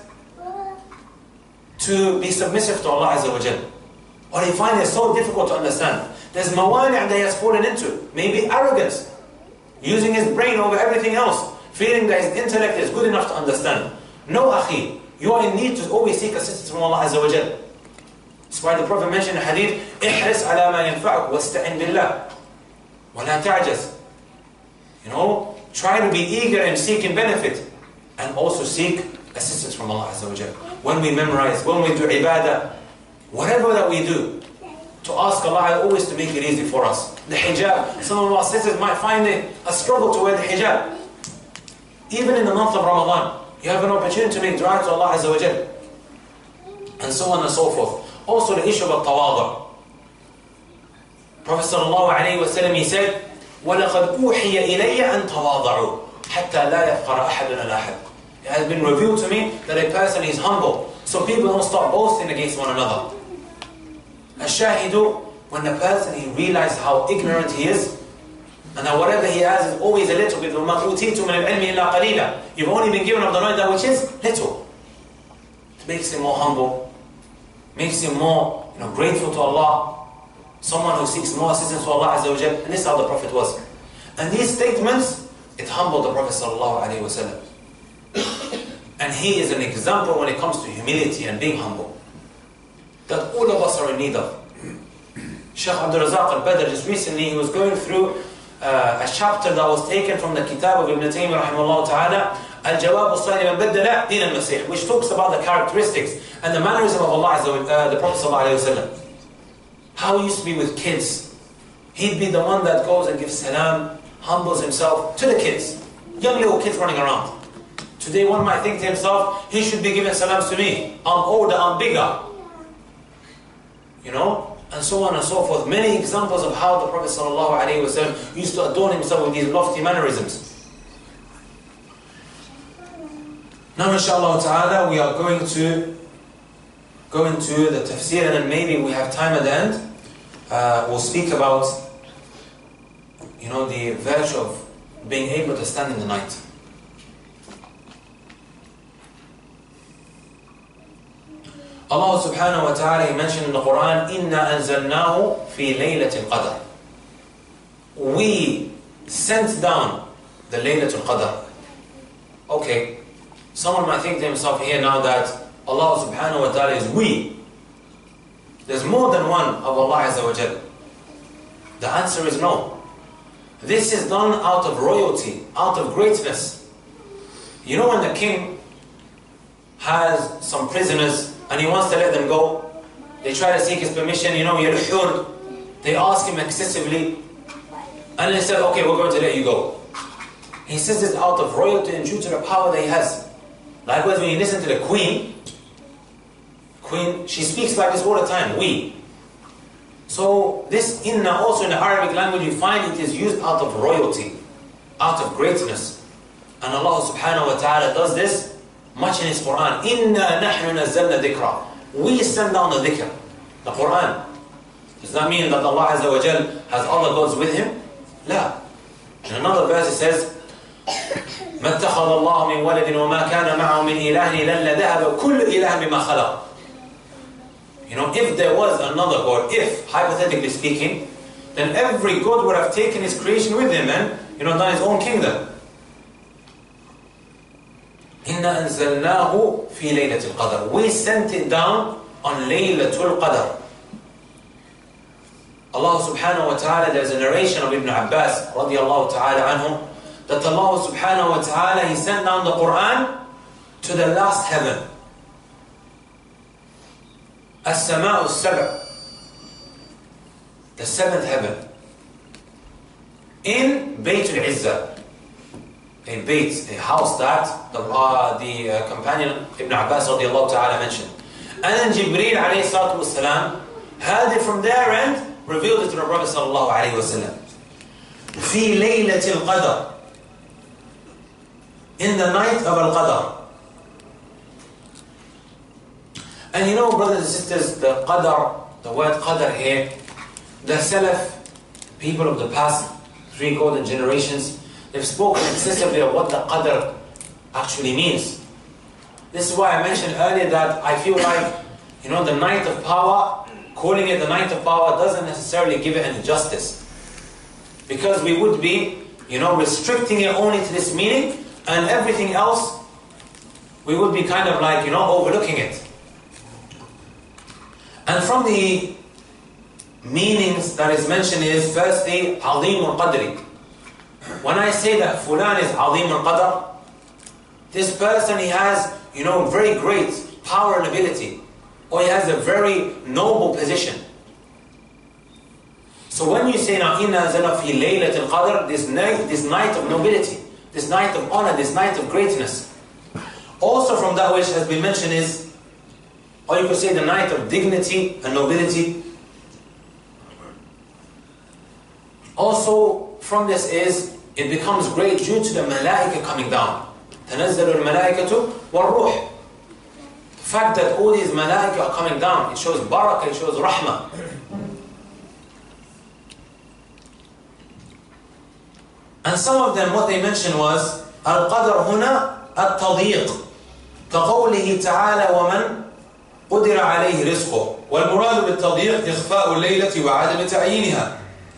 to be submissive to Allah Azza wa Jal. Or he finds it so difficult to understand. There's mawani' that he has fallen into. Maybe arrogance. Using his brain over everything else. Feeling that his intellect is good enough to understand. No, akhi. You are in need to always seek assistance from Allah Azza wa Jal. That's why the Prophet mentioned in the hadith, احرص على ما ينفعك واستعن بالله ولا تعجز. Try to be eager and seeking benefit. And also seek assistance from Allah Azza wa Jal. When we memorize, when we do ibadah, whatever that we do, to ask Allah always to make it easy for us. The hijab, some of our sisters might find it a struggle to wear the hijab. Even in the month of Ramadan, you have an opportunity to make dua to Allah Azza wa Jal. And so on and so forth. Also the issue of tawadu. Prophet sallallahu alayhi wa sallam, he said, وَلَقَدْ أُوحِيَ إِلَيَّ أَن تَوَاضَعُوا حَتَّى لَا يَفْقَرَ أَحَدٌ عَلَى أَحَدٍ. It has been revealed to me that a person is humble, so people don't start boasting against one another. Ash-shahidu, when the person, he realizes how ignorant he is, and that whatever he has is always a little bit. وَمَا أُوتِيتُ مِنَ الْعِلْمِ إِلَّا قَلِيلًا. You've only been given of the knowledge that which is little. It makes him more humble, makes him more grateful to Allah. Someone who seeks more assistance to Allah Azza wa Jal. And this is how the Prophet was. And these statements, it humbled the Prophet sallallahu alayhi wa sallam. And he is an example when it comes to humility and being humble, that all of us are in need of. Shaykh Abdul Razak al-Badr, just recently, he was going through a chapter that was taken from the Kitab of Ibn Taymiyyah rahimahullah ta'ala, Al-Jawab al-Sani man baddala din al-Masih, which talks about the characteristics and the mannerism of Allah Azza wa the Prophet sallallahu alayhi wa sallam. How he used to be with kids. He'd be the one that goes and gives salam, humbles himself to the kids. Young little kids running around. Today one might think to himself, he should be giving salams to me. I'm older, I'm bigger. and so on and so forth. Many examples of how the Prophet ﷺ used to adorn himself with these lofty mannerisms. Now inshallah ta'ala we are going to go into the tafsir, and then maybe we have time at the end. We'll speak about the virtue of being able to stand in the night. Allah subhanahu wa ta'ala, He mentioned in the Quran, إِنَّا أَنزَلْنَاهُ فِي لَيْلَةِ الْقَدْرِ. We sent down the Laylatul Qadr. Okay, someone might think to himself here now that Allah subhanahu wa ta'ala is we. There's more than one of Allah Azza wa Jal. The answer is no. This is done out of royalty, out of greatness. You know when the king has some prisoners and he wants to let them go, they try to seek his permission, يَلُحُّرْ. They ask him excessively, and he said, okay, we're going to let you go. He says this out of royalty and due to the power that he has. Likewise, when you listen to the queen, she speaks like this all the time, we. So this inna also in the Arabic language, you find it is used out of royalty, out of greatness. And Allah subhanahu wa ta'ala does this much in His Quran. Inna nahnu nazzalna dhikra. We send down the dhikr, the Quran. Does that mean that Allah Azza wa Jal has other gods with Him? La. In another verse it says, مَا اتَّخَذَ اللَّهُ مِنْ وَلَدٍ وَمَا كَانَ مَعَهُ مِنْ إِلَهٍ إِلَّا لَذَهَبَ كُلُّ إِلَهٍ بِمَا خَلَقَ. If there was another God, if, hypothetically speaking, then every God would have taken his creation with him and, done his own kingdom. إِنَّا أَنزَلْنَاهُ فِي لَيْلَةِ الْقَدْرِ. We sent it down on Laylatul Qadr. Allah subhanahu wa ta'ala, there's a narration of Ibn Abbas radiallahu ta'ala anhu, that Allah subhanahu wa ta'ala, He sent down the Quran to the last heaven. As-sama'u as-sab', the seventh heaven, in Bayt al-Izzah, a house that the companion Ibn Abbas radiallahu ta'ala mentioned. And then Jibreel alayhi salatu wasalam heard it from there and revealed it to the Prophet sallallahu alayhi wasallam. في ليلة القدر, in the night of Al-Qadr. And brothers and sisters, the Qadr, the word Qadr here, the Salaf, people of the past 3 golden generations, they've spoken excessively of what the Qadr actually means. This is why I mentioned earlier that I feel like, the night of power, calling it the night of power doesn't necessarily give it any justice. Because we would be, restricting it only to this meaning, and everything else, we would be kind of like, overlooking it. And from the meanings that is mentioned is, firstly, عظيم القدر. When I say that Fulan is عظيم القدر, this person, he has, very great power and ability, or he has a very noble position. So when you say now, إِنَّا أَنزَلْنَا فِي لَيْلَةِ الْقَدْرِ, this night of nobility, this night of honor, this night of greatness. Also from that which has been mentioned is, or you could say the night of dignity and nobility. Also from this is, it becomes great due to the malaika coming down. تَنَزَّلُ الْمَلَائِكَةُ وَالْرُوحِ. The fact that all these malaika are coming down, it shows barakah, it shows rahmah. And some of them, what they mentioned was, القدر هنا التضييق كقوله تعالى ومن قدر عليه رزقه والمراد بالتضييق إخفاء الليلة وعدم تعيينها.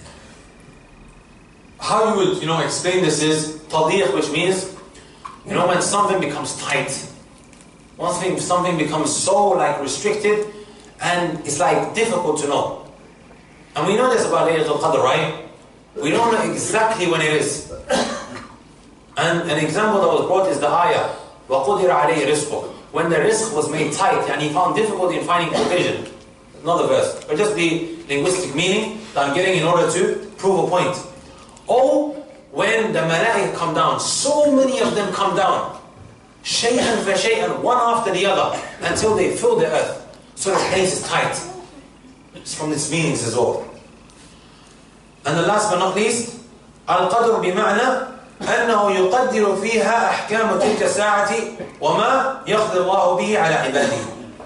How you would explain this is تضييق, which means when something becomes tight, something becomes so restricted and it's difficult to know. And we know this about Laylatul Qadr, right? We don't know exactly when it is. And an example that was brought is the ayah, وَقُدِرَ عَلَيْهِ رِزْقُهُ. When the rizq was made tight and he found difficulty in finding provision. Another verse. But just the linguistic meaning that I'm getting in order to prove a point. Or when the malaika come down, so many of them come down, shay'an fa shay'an, one after the other, until they fill the earth. So the place is tight. It's from its meanings as well. And the last but not least, القدر بمعنى أنه يقدر فيها أحكام تلك الساعة وما يقضي الله به على عباده.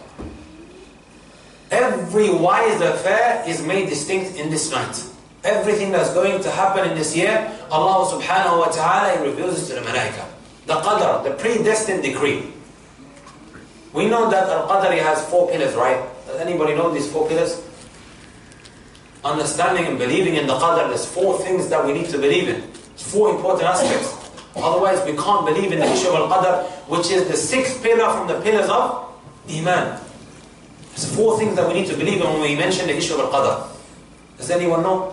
Every wise affair is made distinct in this night. Everything that's going to happen in this year, Allah subhanahu wa ta'ala reveals it to the malaika. The qadr, the predestined decree. We know that al-qadr has 4 pillars, right? Does anybody know these 4 pillars? Understanding and believing in the qadr, there's 4 things that we need to believe in. It's 4 important aspects. Otherwise we can't believe in the issue of al-qadr, which is the 6th pillar from the pillars of iman. There's 4 things that we need to believe in when we mention the issue of al-qadr. Does anyone know?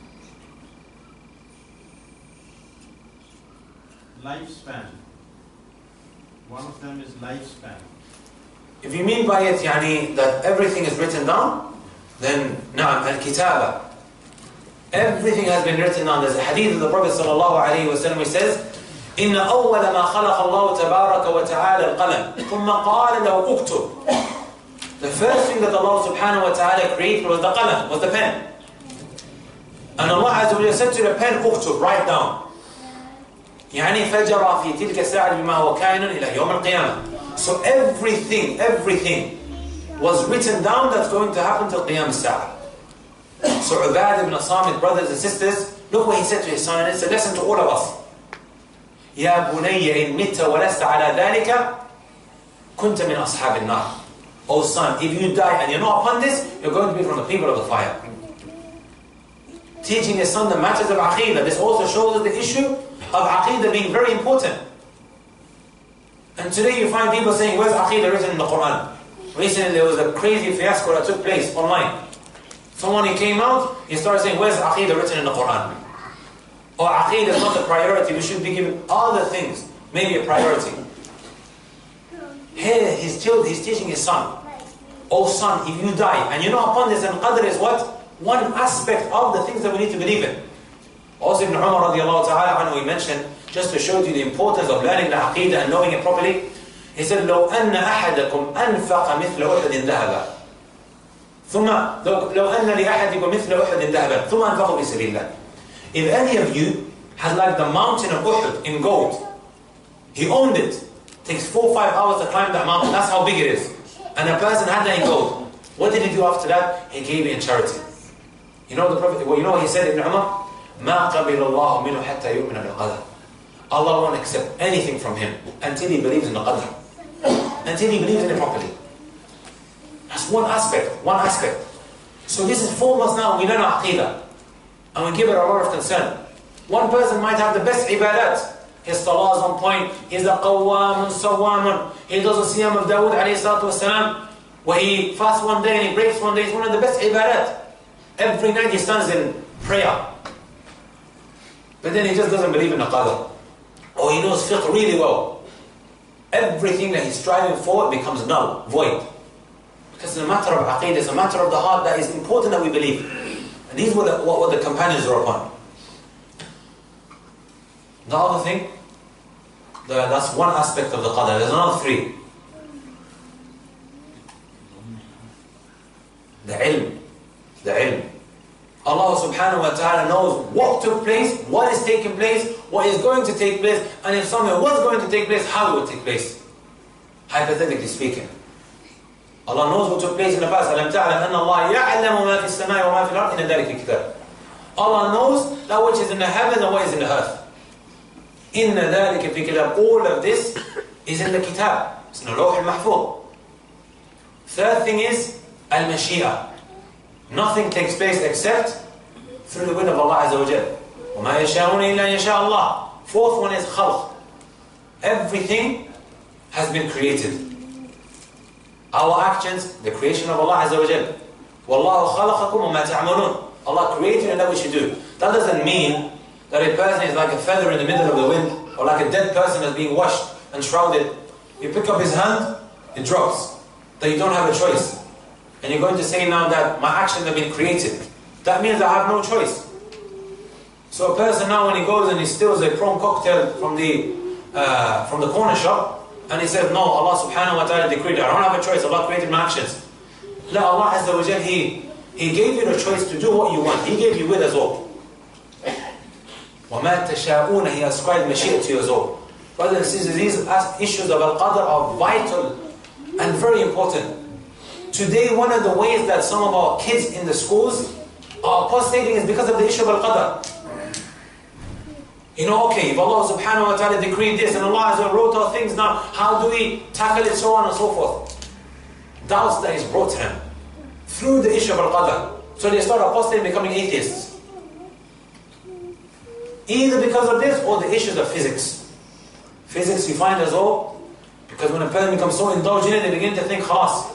Lifespan. One of them is lifespan. If you mean by it that everything is written down, then na'am, al-kitaba. Everything has been written down. There's a hadith of the Prophet sallallahu alayhi wa sallam, he says, إِنَّ أَوَّلَ مَا خَلَقَ اللَّهُ تَبَارَكَ وَتَعَالَى الْقَلَمِ ثُمَّ قَالَ لَهُ اُكْتُبْ. The first thing that Allah subhanahu wa ta'ala created was the qalam, was the pen. And Allah Azza wa Jalla said to the pen, اُكْتُبْ, write down. يعني فجر في تلك الساعة بما هو كائن إلى يوم القيامة. So everything was written down that's going to happen till Qiyam al-Sa'ah. So Ubadah ibn Samit, brothers and sisters, look what he said to his son, and it's a lesson to all of us. يا بني إن مت ولست على ذلك كنت من أصحاب النار. Oh son, if you die and you're not upon this, you're going to be from the people of the fire. Teaching his son the matters of Aqidah. This also shows us the issue of Aqidah being very important. And today you find people saying, where's Aqidah written in the Quran? Recently there was a crazy fiasco that took place online. Someone, he came out, he started saying, where's Aqidah written in the Quran? Or Aqidah is not a priority, we should be given other things, maybe a priority. Here he's teaching his son, oh son, if you die and you're not upon this, then Qadr is what? One aspect of the things that we need to believe in. Also Ibn Umar radiallahu ta'ala anhu, he mentioned, just to show you the importance of learning the Aqidah and knowing it properly, he said, لو أن أحدكم أنفق مثل أحد ذهبا ثم لو أن لأحدكم مثل أحد ذهبا ثم أنفقوا في سبيل الله. If any of you has like the mountain of Uhud in gold, he owned it, takes 4 or 5 hours to climb that mountain, that's how big it is, and a person had that in gold, what did he do after that? He gave it in charity. You know the Prophet, you know what he said, Ibn Umar? ما قبل الله منه حتى يؤمن بالقدر. Allah won't accept anything from him until he believes in the Qadr, until he believes in it properly. That's one aspect. So this is 4 months now, we learn Aqidah, and we give it a lot of concern. One person might have the best ibadat, his salah is on point, he's a qawwamun, sawwamun, he does the siyam of Dawood alayhi salatu wasalam, where he fasts one day and he breaks one day. He's one of the best ibadat. Every night he stands in prayer, but then he just doesn't believe in the Qadr. Or he knows fiqh really well. Everything that he's striving for becomes null, void. Because it's a matter of aqeedah, it's a matter of the heart that is important that we believe. And these were what the companions were upon. The other thing, that's one aspect of the qadr. There's another 3. The ilm. Allah subhanahu wa ta'ala knows what took place, what is taking place, what is going to take place, and if something was going to take place, how it would take place. Hypothetically speaking. Allah knows what took place in the past. أَلَمْ تَعْلَمْ أَنَّ اللَّهَ يَعْلَمُ مَا فِي السَّمَاءِ وَمَا فِي الْأَرْضِ إِنَّ ذَلِكَ كِتَابٌ. Allah knows that which is in the heavens and what is in the earth. إِنَّ ذَلِكَ فِي كِتَابٍ. All of this is in the kitab. It's in the Lawh al-Mahfuz. Third thing is al-Mashi'ah. Nothing takes place except through the will of Allah Azza wa Jal. وَمَا يَشَاءُونَ إِلَّا يَشَاءَ اللَّهُ. Fourth one is khalq. Everything has been created. Our actions, the creation of Allah Azza wa Jal. وَاللَّهُ خَلَقَكُمْ وَمَا تَعْمَلُونَ. Allah created and that which you do. That doesn't mean that a person is like a feather in the middle of the wind, or like a dead person that's being washed and shrouded. You pick up his hand, it drops. That you don't have a choice. And you're going to say now that my actions have been created. That means I have no choice. So a person now when he goes and he steals a prawn cocktail from the corner shop, and he says, no, Allah subhanahu wa ta'ala decreed it. I don't have a choice. Allah created my actions. La, Allah Azza wa Jal, He He gave you the choice to do what you want. He gave you will as well. وَمَا تَشَاءُونَ, He ascribed Mashiach to you as well. Brothers and sisters, these issues of Al-Qadr are vital and very important. Today, one of the ways that some of our kids in the schools are apostating is because of the issue of Al-Qadr. Okay, if Allah subhanahu wa ta'ala decreed this and Allah has wrote our things now, how do we tackle it, so on and so forth? Doubts that is brought to them through the issue of Al-Qadr. So they start apostating, becoming atheists. Either because of this or the issues of physics. Physics you find as well, because when a person becomes so indulged in it, they begin to think khalas.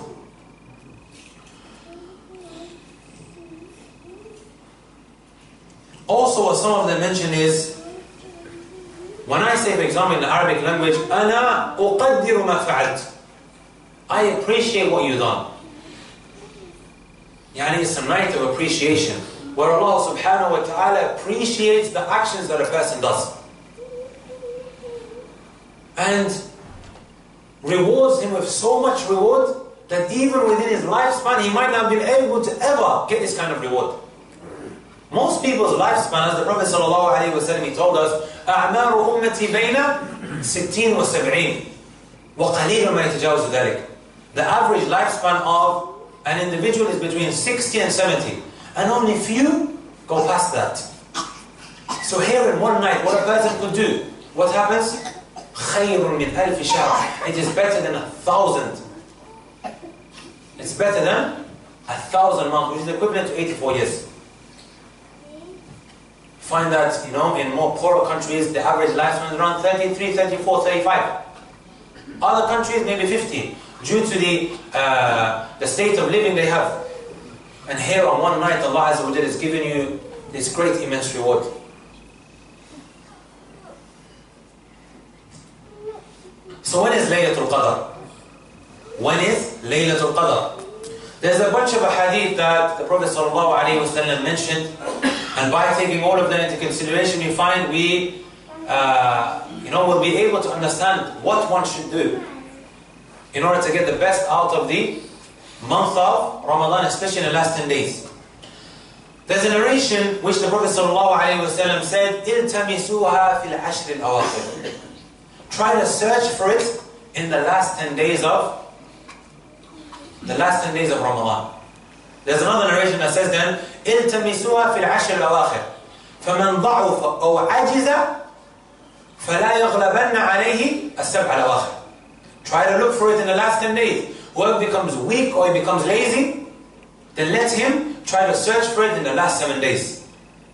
Also, what some of them mention is, when I say, for example, in the Arabic language, أَنَا أُقَدِّرُ مَا فَعَلْتُ, I appreciate what you've done. It's a night of appreciation, where Allah subhanahu wa ta'ala appreciates the actions that a person does. And rewards him with so much reward, that even within his lifespan, he might not have been able to ever get this kind of reward. Most people's lifespan, as the Prophet ﷺ, he told us, أَعْمَارُ أُمَّتِي بَيْنَ 60 و70 وَقَلِيلٌ مَا يَتَجَاوزُ ذَلِكَ. The average lifespan of an individual is between 60 and 70. And only few go past that. So here in one night, what a person could do, what happens? خَيْرٌ مِنْ أَلْفِ شَهْرٍ. It is better than 1,000. It's better than 1,000 months, which is equivalent to 84 years. Find that, in more poorer countries, the average lifespan is around 33, 34, 35. Other countries, maybe 50, due to the state of living they have. And here on one night, Allah Azza wa Jalla is giving you this great, immense reward. So when is Laylatul Qadr? When is Laylatul Qadr? There's a bunch of ahadith that the Prophet ﷺ mentioned, and by taking all of them into consideration, we find we will be able to understand what one should do in order to get the best out of the month of Ramadan, especially in the last 10 days. There's a narration which the Prophet ﷺ said, إِلْتَمِسُوهَا فِي الْعَشْرِ الْأَوَاخِرِ. Try to search for it in the last 10 days of Ramadan. There's another narration that says then, إِلْتَمِسُوهَا فِي الْعَشْرِ الْأَوَاخِرِ فَمَنْ ضَعُفَ أَوْ عَجِزَ فَلَا يَغْلَبَنَّ عَلَيْهِ السَّبْعَ الْأَوَاخِرِ. Try to look for it in the last 10 days. Whoever becomes weak or he becomes lazy, then let him try to search for it in the last 7 days.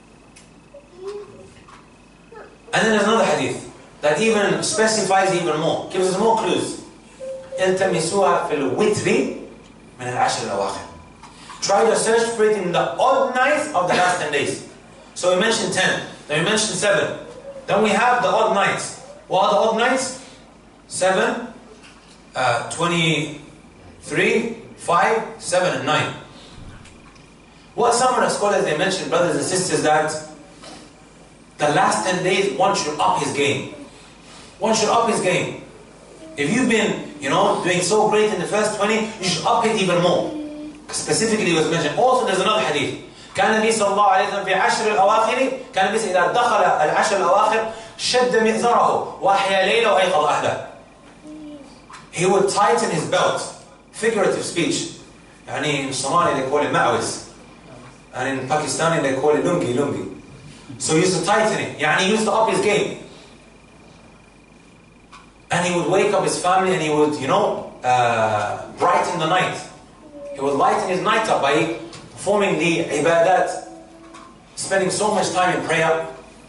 And then there's another hadith that even specifies even more, gives us more clues. التمسوها في الوتر من العشر الأواخر. Try to search for it in the odd nights of the last 10 days. So we mentioned 10, then we mentioned 7. Then we have the odd nights. What are the odd nights? 7, 23, 5, 7 and 9. What some of the scholars they mentioned, brothers and sisters, that the last 10 days one should up his game. One should up his game. If you've been, doing so great in the first 20, you should up it even more. Specifically it was mentioned. Also there's another hadith. كان النبي صلى الله عليه وسلم في عشر الأواخر كان النبي إذا دخل العشر الأواخر شد مئزره وأحيا ليله وأيقظ أهله. He would tighten his belt. Figurative speech. In Somali they call it ma'wis. And in Pakistani they call it lungi. So he used to tighten it. He used to up his game. And he would wake up his family and he would, brighten the night. He would lighten his night up by performing the ibadat, spending so much time in prayer.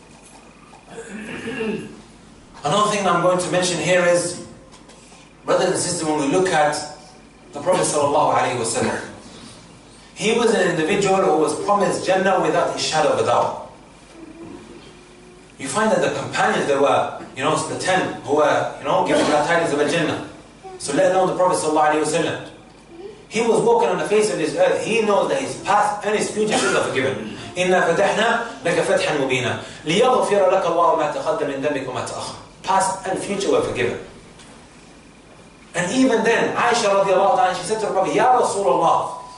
Another thing that I'm going to mention here is, brothers and sisters, when we look at the Prophet ﷺ, he was an individual who was promised Jannah without a shadow of a doubt. You find that the companions, there were, the 10 who were, given the titles of Jannah. So let alone the Prophet ﷺ. He was walking on the face of this earth. He knows that his past and his future sins are forgiven. إِنَّا فَتَحْنَا لَكَ فَتْحًا مُبِينًا لِيَغْفِرَ لَكَ اللَّهُ مَا تَقَدَّمَ مِنْ ذَنبِكَ وَمَا تَأَخَّرَ. Past and future were forgiven. And even then, Aisha radiallahu ta'ala, she said to the Prophet, Ya Rasulullah,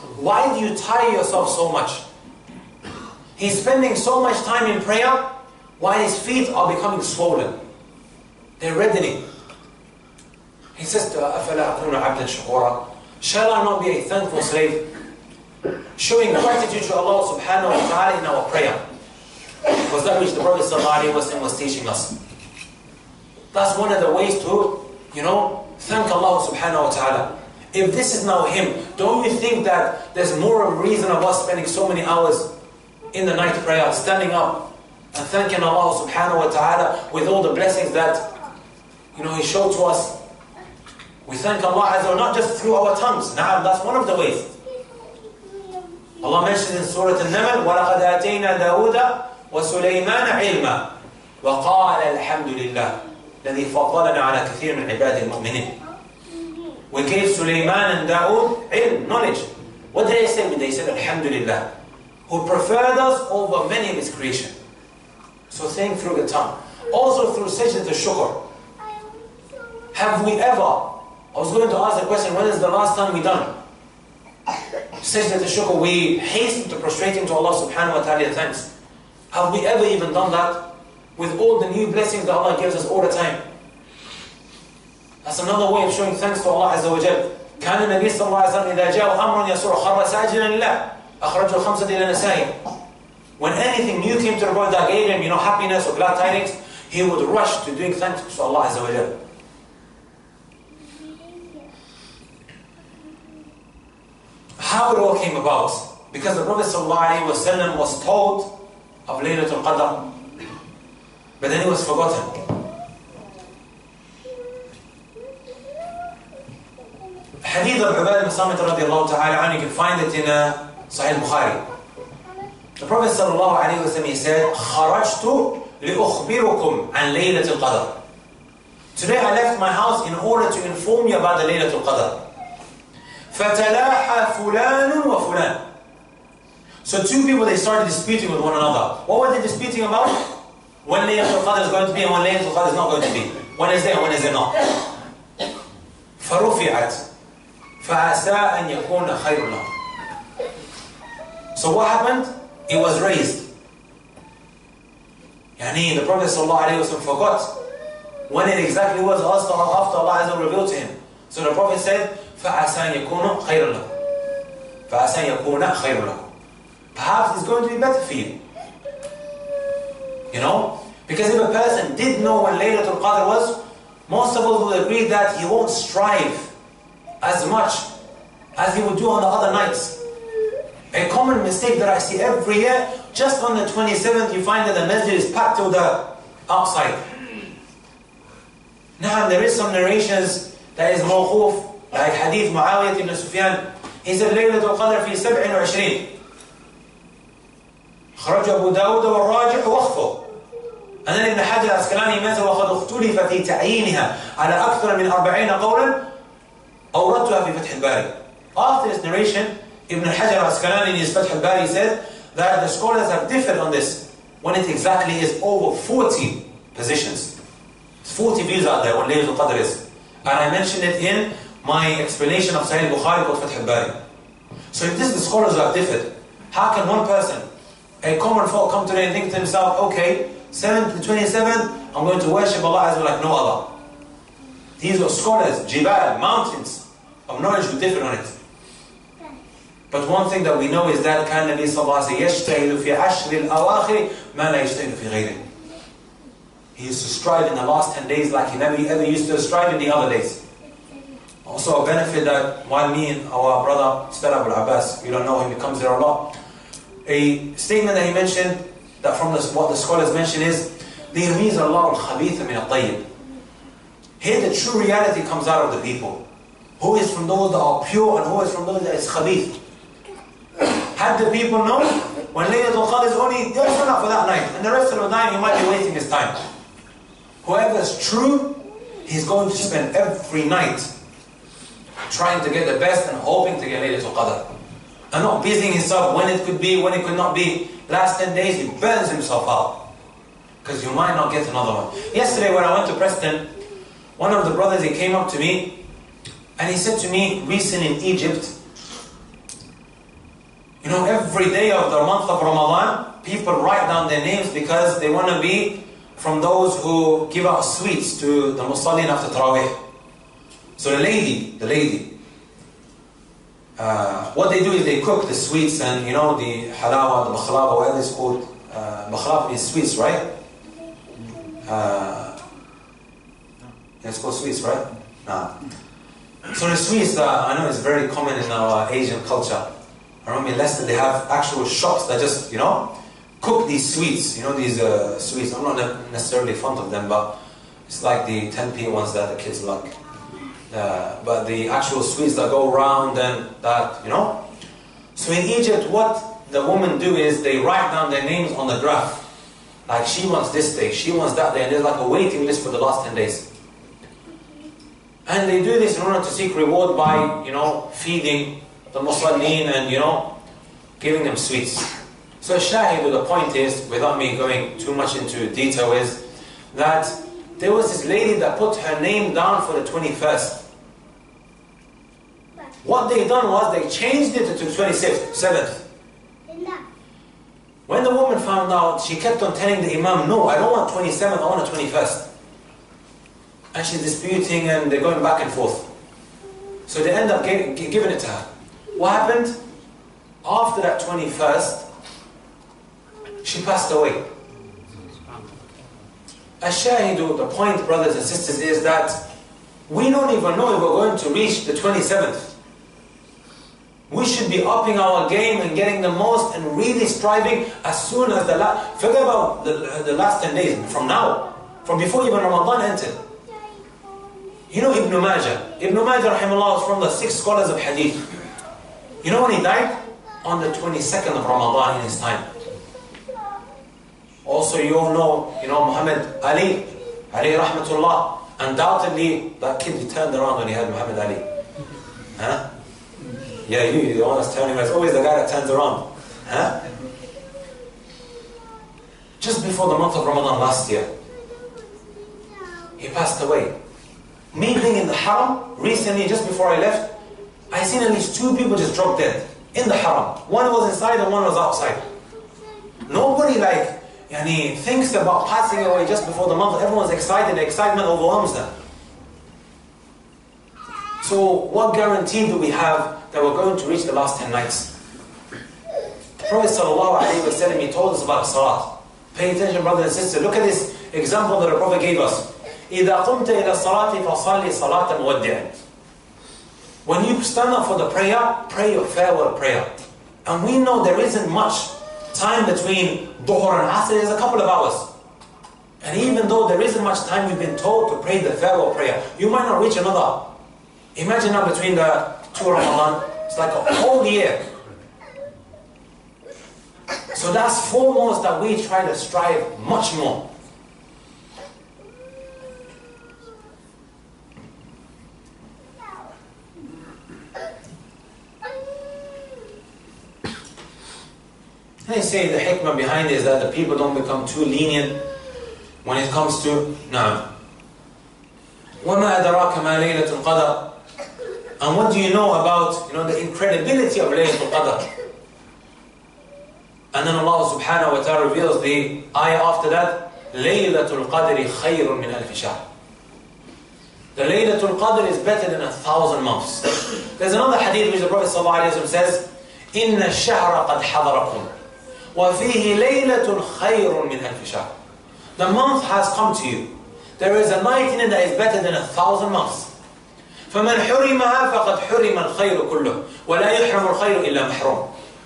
Why do you tire yourself so much? He's spending so much time in prayer while his feet are becoming swollen. They're reddening. He says, أَفَلَا أَكُونُ عَبْدًا شَكُورًا? Shall I not be a thankful slave? Showing gratitude to Allah subhanahu wa ta'ala in our prayer. Was that which the Prophet ﷺ was teaching us. That's one of the ways to, thank Allah subhanahu wa ta'ala. If this is now him, don't you think that there's more of a reason of us spending so many hours in the night prayer, standing up and thanking Allah subhanahu wa ta'ala with all the blessings that He showed to us. We thank Allah Azza wa not just through our tongues. Na'am, that's one of the ways. Allah mentions in Surah An-Naml, وَلَقَدْ آتَيْنَا دَاوُودَ وَسُلَيْمَانَ عِلْمًا وَقَالَ الْحَمْدُ لِلَّهِ الَّذِي فَضَّلَنَا عَلَى كَثِيرٍ مِنْ عِبَادِ الْمُؤْمِنِينَ. We gave Sulaiman and Dawood ilm, knowledge. What did they say? They said, Alhamdulillah, who preferred us over many of His creation. So saying through the tongue. Also through sajdat al-shukr. Have we ever, I was going to ask the question, when is the last time we done sajdat al-shukr? We hasten to prostrating to Allah subhanahu wa ta'ala thanks. Have we ever even done that? With all the new blessings that Allah gives us all the time. That's another way of showing thanks to Allah Azza wa Jal. كان النبي صلى الله عليه وسلم إذا جاء أمر يسر خر ساجدا لله أخرجه الخمسة إلى نسائه. When anything new came to the Prophet that gave him, happiness or glad tidings, he would rush to doing thanks to Allah Azza wa Jal. How it all came about? Because the Prophet ﷺ was told of Laylatul Qadr, but then it was forgotten. Hadith of Ubadah ibn Samit radiallahu ta'ala anhu, you can find it in Sahih Bukhari. The Prophet ﷺ, he said, خَرَجْتُ لِأُخْبِرُكُمْ عَنْ لَيْلَةِ الْقَدْرِ. Today I left my house in order to inform you about the Laylatul Qadr. فَتَلَاحَ فُلَانٌ وَفُلَانٌ. So two people, they started disputing with one another. What were they disputing about? When Laylatul Qadr is going to be and when Laylatul Qadr is not going to be. When is there and when is there not. فَرُفِعَتْ فَعَسَىٰ أَنْ يَكُونَ خَيْرٌ لَهُ. So what happened? It was raised. The Prophet ﷺ forgot when it exactly was after Allah Azza wa revealed to him. So the Prophet said, فَعَسَىٰ أَنْ يَكُونَ خَيْرٌ لَهُ. فَعَسَىٰ أَنْ يَكُونَ خَيْرٌ لَهُ. Perhaps it's going to be better for you. Because if a person did know when Laylatul Qadr was, most of us will agree that he won't strive as much as he would do on the other nights. A common mistake that I see every year, just on the 27th you find that the masjid is packed to the outside. Now there is some narrations that is mawquf, like hadith Muawiyah ibn Sufyan. He said Laylatul Qadr fi 27. خرج أبو داود والراجح وخفه. And then Ibn Hajar al-Asqalani ماذا وقد اختلف في تعيينها على أكثر من 40 قولا أوردتها في فتح الباري. After this narration, Ibn Hajar al-Asqalani in his Fath al-Bari said that the scholars have differed on this when it exactly is over 40 positions. 40 views out there on Laylatul Qadr is. And I mentioned it in my explanation of Sahih Bukhari called Fath al-Bari. So if this is the scholars who have differed, how can one person, a common folk, come today and think to himself, okay, 7th to 27th, I'm going to worship Allah Azza wa like no other. These are scholars, jibal, mountains of knowledge who differ on it. But one thing that we know is that كان النبي صلى الله عليه وسلم يجتهد في عشر الأواخر ما لا يجتهد في غيره. He used to strive in the last 10 days like he never ever used to strive in the other days. Also a benefit that while me and our brother Ustad Abu Abbas, we don't know him, he comes there a lot. A statement that he mentioned, that from what the scholars mention is, لِيُمِيزَ اللَّهُ الْخَبِيثَ مِنَ الطَّيِّبِ. Here the true reality comes out of the people. Who is from those that are pure and who is from those that is khabith. Had the people known, when Laylatul Qadr is only just enough for that night, and the rest of the night he might be wasting his time. Whoever is true, he's going to spend every night trying to get the best and hoping to get Laylatul Qadr. And not busying himself when it could be, when it could not be. Last 10 days he burns himself out. Because you might not get another one. Yesterday when I went to Preston, one of the brothers, he came up to me and he said to me, recent in Egypt, You know, every day of the month of Ramadan, people write down their names because they want to be from those who give out sweets to the Musallin after Taraweeh. So the lady, what they do is they cook the sweets and, you know, the halawa, the bakhlava, whatever it's called. Bakhlava is sweets, right? It's called sweets, right? Nah. So the sweets, I know it's very common in our Asian culture. I remember in Leicester they have actual shops that just, you know, cook these sweets. You know, these sweets. I'm not necessarily fond of them, but it's like the 10p ones that the kids like. But the actual sweets that go around and that, you know. So in Egypt, what the women do is they write down their names on the graph. Like she wants this day, she wants that day, and there's like a waiting list for the last 10 days. And they do this in order to seek reward by, you know, feeding the Musallin and, you know, giving them sweets. So Shahid, the point is, without me going too much into detail, is that there was this lady that put her name down for the 21st. What they done was they changed it to the 27th. When the woman found out, she kept on telling the Imam, no, I don't want 27th, I want a 21st. And she's disputing and they're going back and forth. So they end up giving it to her. What happened? After that 21st, she passed away. Ash-shahidu, the point, brothers and sisters, is that we don't even know if we're going to reach the 27th. We should be upping our game and getting the most and really striving as soon as the last... Forget about the last 10 days, from now. From before even Ramadan entered. You know Ibn Majah. Ibn Majah, rahimahullah, was from the 6 scholars of Hadith. You know when he died? On the 22nd of Ramadan in his time. Also, you all know, Muhammad Ali rahmatullah. Undoubtedly, that kid, he turned around when he had Muhammad Ali. Huh? Yeah, you're the one that's turning around. It's always the guy that turns around. Huh? Just before the month of Ramadan last year, he passed away. Me being in the Haram, recently, just before I left, I seen at least 2 people just drop dead in the Haram. One was inside and one was outside. Nobody thinks about passing away just before the month. Everyone's excited. The excitement overwhelms them. So what guarantee do we have that we're going to reach the last 10 nights? The Prophet ﷺ, he told us about Salat. Pay attention, brothers and sisters. Look at this example that the Prophet gave us. إِذَا قُمْتَ إِلَى الصَّلَاةِ فَصَلِّ صَلَاةً مُوَدِّعًا. When you stand up for the prayer, pray your farewell prayer. And we know there isn't much time between Dhuhr and Asr. There's a couple of hours. And even though there isn't much time, we've been told to pray the farewell prayer. You might not reach another. Imagine now between the 2 Ramadan, it's like a whole year. So that's foremost that we try to strive much more. They say the hikmah behind it is that the people don't become too lenient when it comes to وَمَا أَدْرَاكَ مَا لَيْلَةُ الْقَدْرِ. And what do you know about the incredibility of Laylatul Qadr? And then Allah subhanahu wa ta'ala reveals the ayah after that, Laylatul Qadri khayrun min alfi shahr. The Laylatul Qadr is better than 1,000 months. There's another hadith which the Prophet ﷺ says, إِنَّ الشَّهْرَ قَدْ حَضَرَكُمْ وَفِيهِ لَيْلَةٌ خَيْرٌ مِنْ أَلْفِ شَهْرٍ. The month has come to you. There is a night in it that is better than 1,000 months. فَمَنْ حُرِمَهَا فَقَدْ حُرِمَ الْخَيْرُ كُلُّهُ وَلَا يُحْرَمُ الْخَيْرُ إِلَّا مَحْرُومٌ.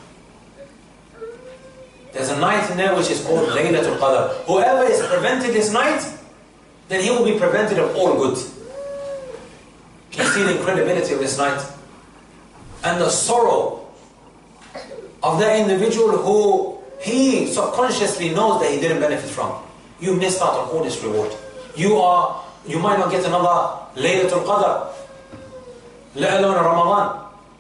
There's a night in there which is called Laylatul Qadr. Whoever is prevented this night, then he will be prevented of all good. Can you see the incredibility of this night? And the sorrow of that individual who he subconsciously knows that he didn't benefit from. You missed out on all this reward. You might not get another Laylatul Qadr, let alone a Ramadan.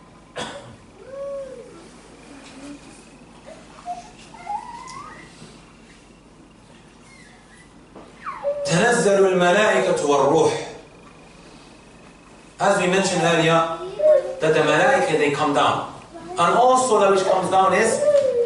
تنزل الملائكة والروح. As we mentioned earlier, that the malaika, they come down. And also that which comes down is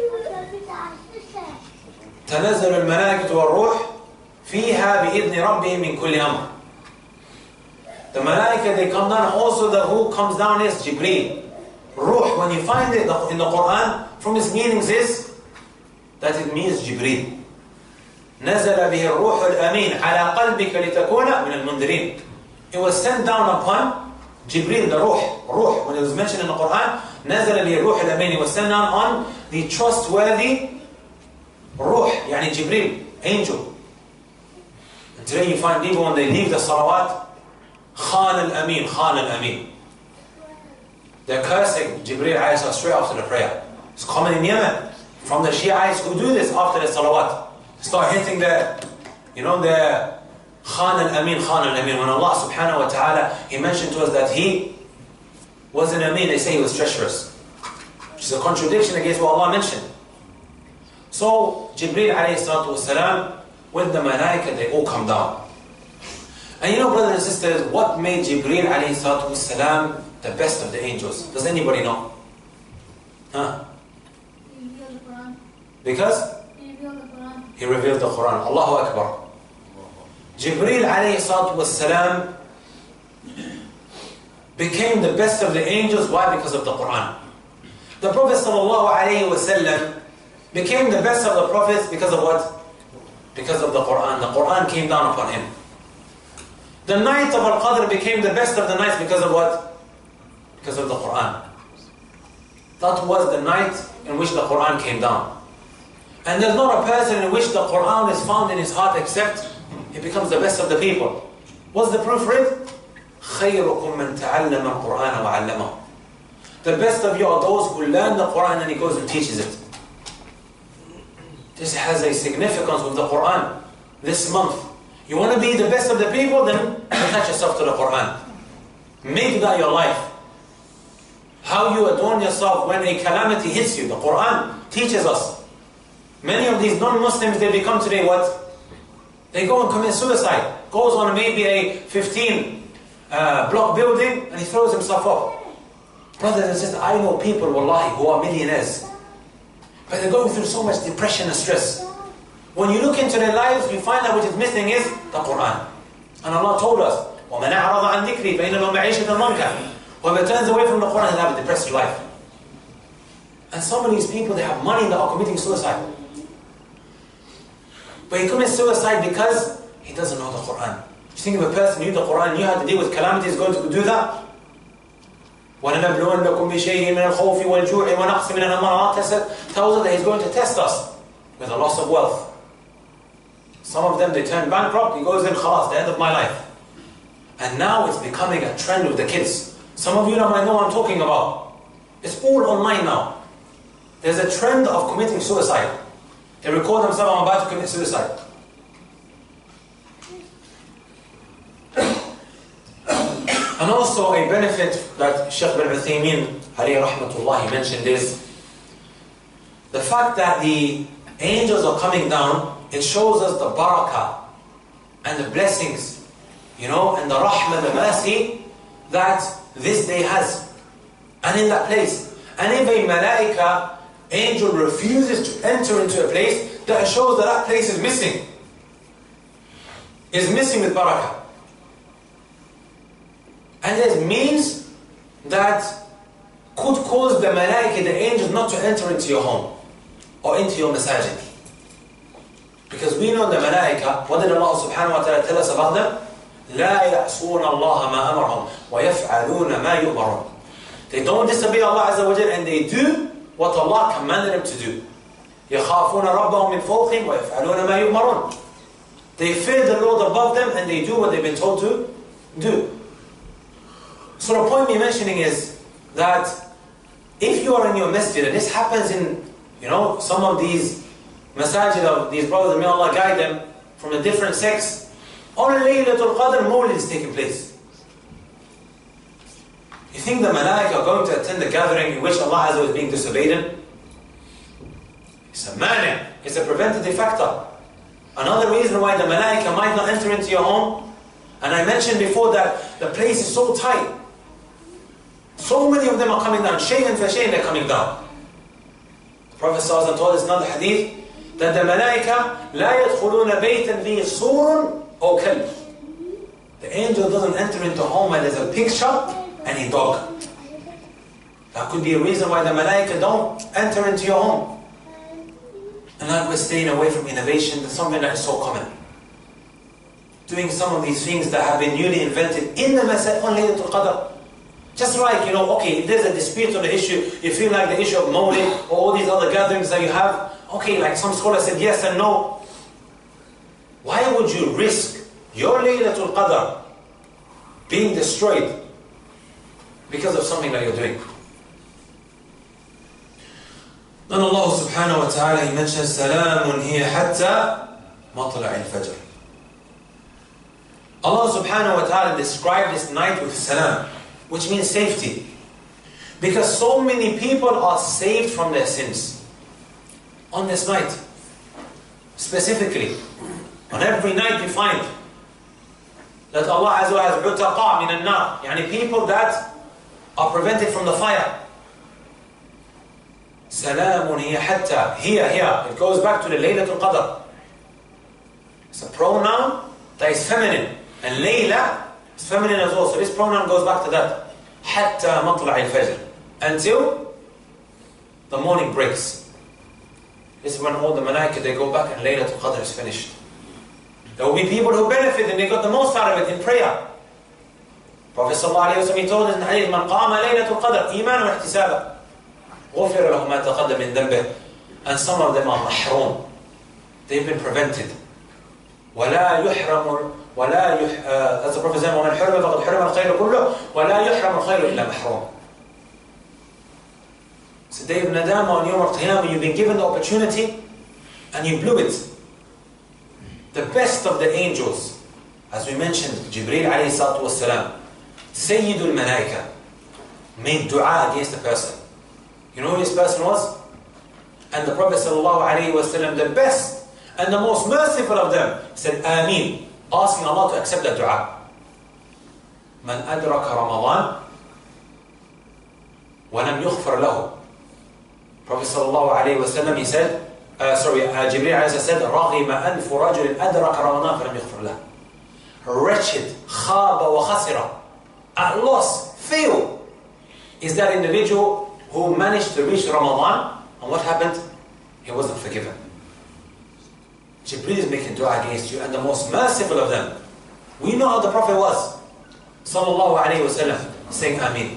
تنزل الملائكة والروح فيها بإذن ربهم من كل أمر. The malaika, they come down. Also the who comes down is Jibreel. Ruh, when you find it in the Quran, from its meanings is that it means Jibreel. نزل به الروح الأمين على قلبك لتكون من المنذرين. It was sent down upon Jibreel, the Ruh. When it was mentioned in the Quran, نزل به الروح الأمين. It was sent down on the trustworthy Ruh, يعني Jibreel, angel. And today you find people when they leave the salawat, Khan al-Amin. They're cursing Jibreel alayhi straight after the prayer. It's common in Yemen. From the Shiites who do this after the salawat. Start hitting the Khan al-Amin. When Allah subhanahu wa ta'ala, He mentioned to us that He was an Amin, they say He was treacherous. Which is a contradiction against what Allah mentioned. So, Jibreel alayhi salatu wasalam, with the malaika, they all come down. And you know, brothers and sisters, what made Jibreel alayhi salatu wasalam the best of the angels? Does anybody know? Huh? He revealed the Quran. Because? He revealed the Quran. He revealed the Quran. Allahu Akbar. Jibreel alayhi salatu wasalam became the best of the angels. Why? Because of the Quran. The Prophet sallallahu alayhi wasallam became the best of the prophets because of what? Because of the Quran. The Quran came down upon him. The night of Al-Qadr became the best of the nights because of what? Because of the Quran. That was the night in which the Quran came down. And there's not a person in which the Quran is found in his heart except he becomes the best of the people. What's the proof for it? خَيْرُكُمْ مَنْ تَعَلَّمَ الْقُرْآنَ وَعَلَّمَهُ. The best of you are those who learn the Quran and he goes and teaches it. This has a significance with the Quran. This month, you want to be the best of the people, then attach yourself to the Quran. Make that your life. How you adorn yourself when a calamity hits you. The Quran teaches us. Many of these non-Muslims, they become today what? They go and commit suicide. Goes on maybe a 15 block building and he throws himself up. Brothers and sisters, I know people, wallahi, who are millionaires. But they're going through so much depression and stress. When you look into their lives, you find that what is missing is the Quran. And Allah told us, وَمَنْ أَعْرَضَ عَنْ ذِكْرِي فَإِنَّ لَهُ مَعِيشَةً ضَنْكًا. Whoever turns away from the Quran, he'll have a depressed life. And some of these people, they have money that are committing suicide. But he commits suicide because he doesn't know the Quran. You think if a person knew the Quran, knew how to deal with calamities, is going to do that? وَلَنَبْلُوَنَّكُمْ بِشَيْءٍ مِنَ الْخَوْفِ وَالْجُوعِ وَنَقْصٍ مِنَ الْأَمْوَالِ tells us that He's going to test us with the loss of wealth. Some of them, they turn bankrupt, he goes in, khalas, the end of my life. And now it's becoming a trend with the kids. Some of you might know what I'm talking about. It's all online now. There's a trend of committing suicide. They record themselves, I'm about to commit suicide. And also a benefit that Shaykh bin Uthaymeen alayhi rahmatullahi mentioned is the fact that the angels are coming down. It shows us the barakah and the blessings, and the rahmah, the mercy that this day has. And in that place. And if a malaika, angel, refuses to enter into a place, that shows that that place is missing. Is missing with barakah. And there's means that could cause the malaika, the angels, not to enter into your home or into your masajid. Because we know the malaika, what did Allah subhanahu wa ta'ala tell us about them? لا يعصون الله ما أمرهم ويفعلون ما يؤمرون. They don't disobey Allah Azza wa Jal and they do what Allah commanded them to do. يخافون ربهم من فوقهم ويفعلون ما يؤمرون. They fear the Lord above them and they do what they've been told to do. So the point we're mentioning is that if you are in your masjid, and this happens in, some of these masajid of these brothers, may Allah guide them from a different sects, on Laylatul Qadr, Mawlid is taking place. You think the malaika are going to attend the gathering in which Allah Azza is being disobeyed in? It's a mani', it's a preventative factor. Another reason why the malaika might not enter into your home, and I mentioned before that the place is so tight So many of them are coming down. Shay'an fa shay'an, they're coming down. The Prophet ﷺ told us another hadith that the malaika لا يدخلون بيتا فيه سور أو كلب. The angel doesn't enter into a home where there's a pig shop and a dog. That could be a reason why the malaika don't enter into your home. And like we're staying away from innovation, that's something that is so common. Doing some of these things that have been newly invented in the Masjid on Laylatul Qadr. Just like, okay, if there's a dispute on the issue, you feel like the issue of Mawlid or all these other gatherings that you have, okay, like some scholars said yes and no. Why would you risk your Laylatul Qadr being destroyed because of something that you're doing? Then Allah subhanahu wa ta'ala, He mentions, سَلَامٌ هِيَ حَتَّى مَطْلَعِ الْفَجْرِ. Allah subhanahu wa ta'ala described this night with salam, which means safety. Because so many people are saved from their sins on this night. Specifically, on every night you find that Allah Azza wa Jalla has عُتَقَى مِنَ النَّارِ, يعني people that are prevented from the fire. Salamun hiya hatta, here, it goes back to the Laylatul Qadr. It's a pronoun that is feminine. And Layla is feminine as well. So this pronoun goes back to that. Hatta matla' al-fajr. Until the morning breaks. This is when all the malaika, they go back and Laylatul Qadr is finished. There will be people who benefit and they got the most out of it in prayer. Prophet sallallahu alayhi wa sallam, he told us in hadith, Man qama Laylatul Qadr, iman wa ihtisaba. غُفِرَ لَهُ مَا تَقَدَّمَ مِنْ ذَنْبِهِ. And some of them are mahroom. They've been prevented. وَلَا يُحْرَمُ as the Prophet said, وَمَنْ حُرِمَ فَقَدْ حُرِمَ الْخَيْرُ كُلُّهُ وَلَا يُحْرَمُ الْخَيْرُ إِلَّا مَحْرُومٌ. It's the day of Nadama on Yawm al-Qiyamah. You've been given the opportunity and you blew it. The best of the angels, as we mentioned, Jibreel alayhi salatu was salam, Sayyidul Malaika, made dua against the person. You know who this person was? And the Prophet sallallahu alayhi wa sallam, the best and the most merciful of them, said Ameen, asking Allah to accept that dua. Man adraka Ramadan wa lam yughfar lahu. Prophet sallallahu alayhi wa sallam, he said, Jibreel alayhi said, Raghima anfu rajulin adraka Ramadan fa lam yughfar lahu. Wretched, khaba wa khasira, at loss, fail, is that individual who managed to reach Ramadan, and what happened? He wasn't forgiven. Jibreel is making dua against you, and the most merciful of them. We know how the Prophet was, sallallahu alayhi wa sallam, saying Ameen.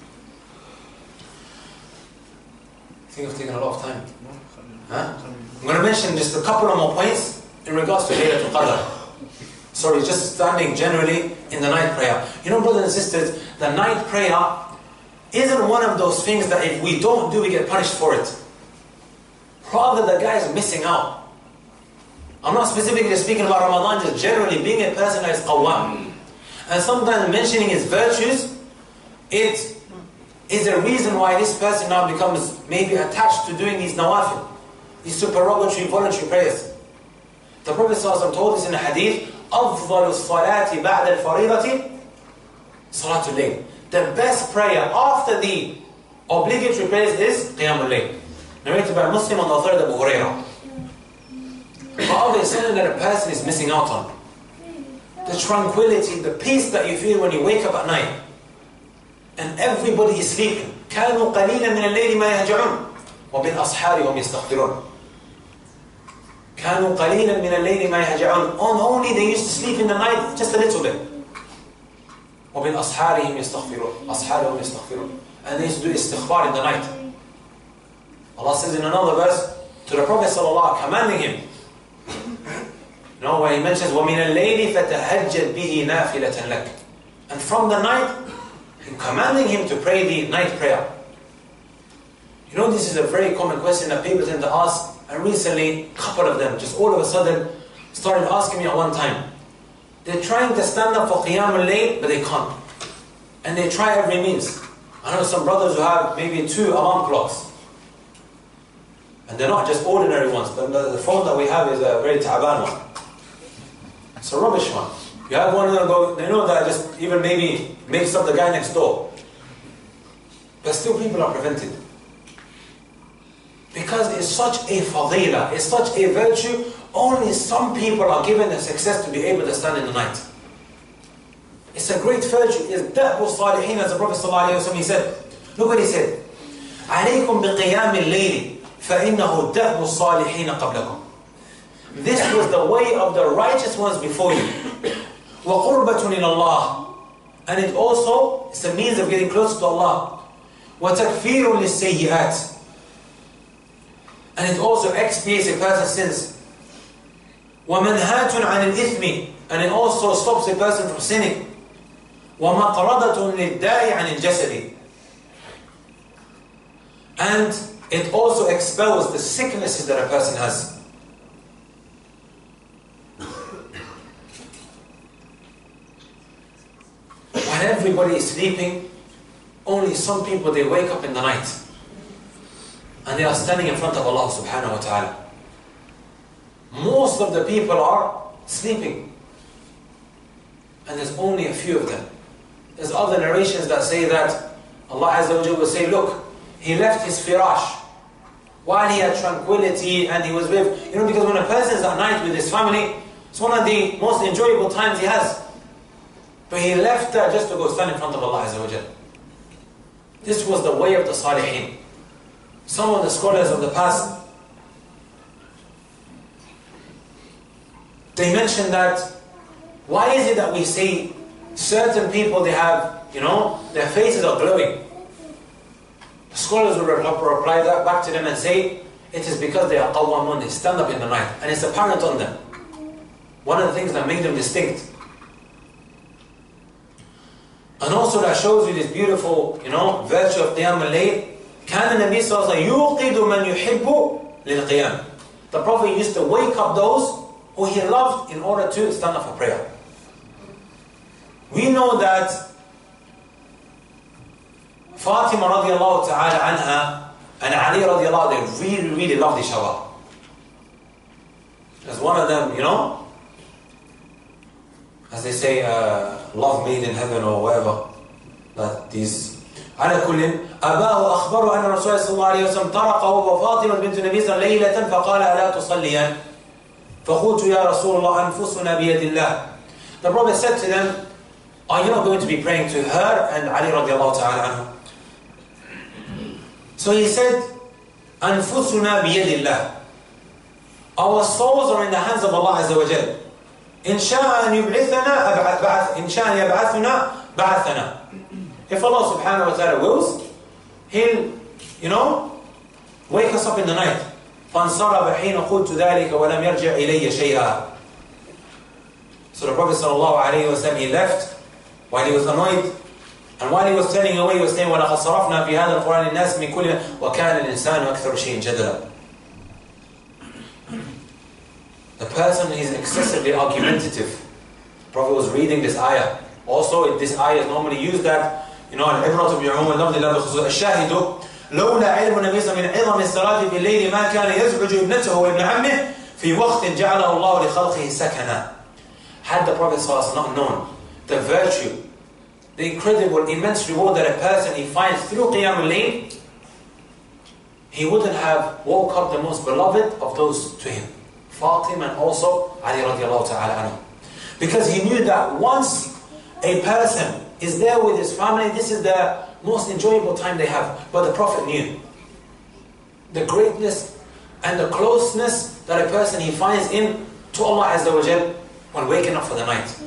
I think I've taken a lot of time. Huh? I'm going to mention just a couple of more points in regards to Laylatul Qadr. Sorry, just standing generally in the night prayer. You know, brothers and sisters, the night prayer isn't one of those things that if we don't do, we get punished for it. Rather, the guy is missing out. I'm not specifically speaking about Ramadan, just generally being a person that is qawwam. And sometimes mentioning his virtues, it is a reason why this person now becomes maybe attached to doing these nawafil, these supererogatory voluntary prayers. The Prophet ﷺ told us in the hadith, أفضل الصلاة بعد الفريضة صلاة الليل. The best prayer after the obligatory prayers is Qiyamul Layl. Narrated by Muslim on the authority of Abu Hurairah. But it's something that a person is missing out on. The tranquility, the peace that you feel when you wake up at night. And everybody is sleeping. كانوا قليلا من الليل ما يهجعون وبالأسحار هم يستغفرون. كانوا قليلا من الليل ما يهجعون. Only they used to sleep in the night just a little bit. وبالأسحار هم يستغفرون. أسحار هم يستغفرون. And they used to do istighfar in the night. Allah says in another verse to the Prophet sallallahu commanding him. You know, where he mentions وَمِنَ اللَّيْلِ فَتَهَجَّدْ بِهِ نَافِلَةً لَكَ. And from the night, commanding him to pray the night prayer. You know, this is a very common question that people tend to ask, and recently, a couple of them, just all of a sudden, started asking me at one time. They're trying to stand up for Qiyam al-Layl, but they can't. And they try every means. I know some brothers who have maybe 2 alarm clocks. And they're not just ordinary ones, but the phone that we have is a very ta'aban one. It's a rubbish one. You have one that they know that just even maybe makes up the guy next door. but still people are prevented. Because it's such a fadila, it's such a virtue, only some people are given the success to be able to stand in the night. It's a great virtue. It's da'bu salihin, as the Prophet ﷺ, he said. Look what he said. عَلَيْكُمْ بِقِيَامِ اللَّيْلِ فَإِنَّهُ دَأْبُ الصَّالِحِينَ قَبْلَكُمْ. This was the way of the righteous ones before you. وَقُرْبَةٌ إِلَى اللَّهِ. And it also is a means of getting closer to Allah. وَتَكْفِيرٌ لِلسَّيِّئَاتِ. And it also expiates a person's sins. وَمَنْهَاتٌ عَنِ الْإِثْمِ. And it also stops a person from sinning. وَمَقْرَضَةٌ لِلدَّاءِ عَنِ الْجَسَدِ. And it also expels the sicknesses that a person has. When everybody is sleeping, only some people, they wake up in the night and they are standing in front of Allah subhanahu wa ta'ala. Most of the people are sleeping, and there's only a few of them. There's other narrations that say that Allah Azza wa Jalla will say, look, he left his firash while he had tranquility and he was with, because when a person is at night with his family, it's one of the most enjoyable times he has. But he left that just to go stand in front of Allah Azza wa Jalla. This was the way of the Salihin. Some of the scholars of the past, they mentioned that, why is it that we see certain people, they have, their faces are glowing? The scholars will reply that back to them and say, it is because they are qawwamun, they stand up in the night, and it's apparent on them. One of the things that made them distinct. And also that shows you this beautiful, virtue of Qiyam al-Layl. كان النبي صلى الله عليه وسلم يوقظ من يحب للقيام. The Prophet used to wake up those who he loved in order to stand up for prayer. We know that Fatima radiallahu ta'ala anha and Ali radiallahu, they really, really loved each other. As one of them, as they say, love made in heaven or whatever, that these على كل أباه أخبره أن الرسول صلى الله عليه وسلم طرقه وفاطمة بنت النبي صلى الله عليه وسلم ليلة فقال ألا تصليان فقلت يا رسول الله أنفسنا بيد الله. The Prophet said to them, are you not going to be praying to her and Ali radiallahu ta'ala anhu? So he said, أنفسنا بيد الله. Our souls are in the hands of Allah Azza wa Jal. إن شاء أن يبعثنا إن شاء أن يبعثنا بعثنا. If Allah subhanahu wa ta'ala wills, He'll, wake us up in the night. فَانْصَرَبَ حِينَ قُلْتُ ذَلِكَ وَلَمْ يَرْجِعْ إِلَيَّ شَيْئًا. So the Prophet sallallahu alayhi wa sallam, he left while he was annoyed. And while he was turning away, he was saying, وَلَقَدْ صَرَفْنَا فِي هَذَا الْقُرْآنِ النَّاسِ مِنْ كُلِّ وَكَانَ الْإِنسَانُ أَكْثَرُ شَيْءٍ جَدَلًا. The person is excessively argumentative. The Prophet was reading this ayah. Also, this ayah is normally used that, العبرة بعموم اللفظ لا بخصوص. الشاهد لولا علم النبي صلى الله عليه وسلم من عظم الصلاة في الليل ما كان يزعج ابنته وابن عمه في وقت جعله الله لخلقه سكنا. Had the Prophet صلى الله عليه وسلم not known the virtue, the incredible, immense reward that a person he finds through Qiyam al-Layl, he wouldn't have woke up the most beloved of those to him, Fatima and also Ali radiallahu ta'ala anhu. Because he knew that once a person is there with his family, this is the most enjoyable time they have. But the Prophet knew the greatness and the closeness that a person he finds in to Allah Azza wa Jal when waking up for the night.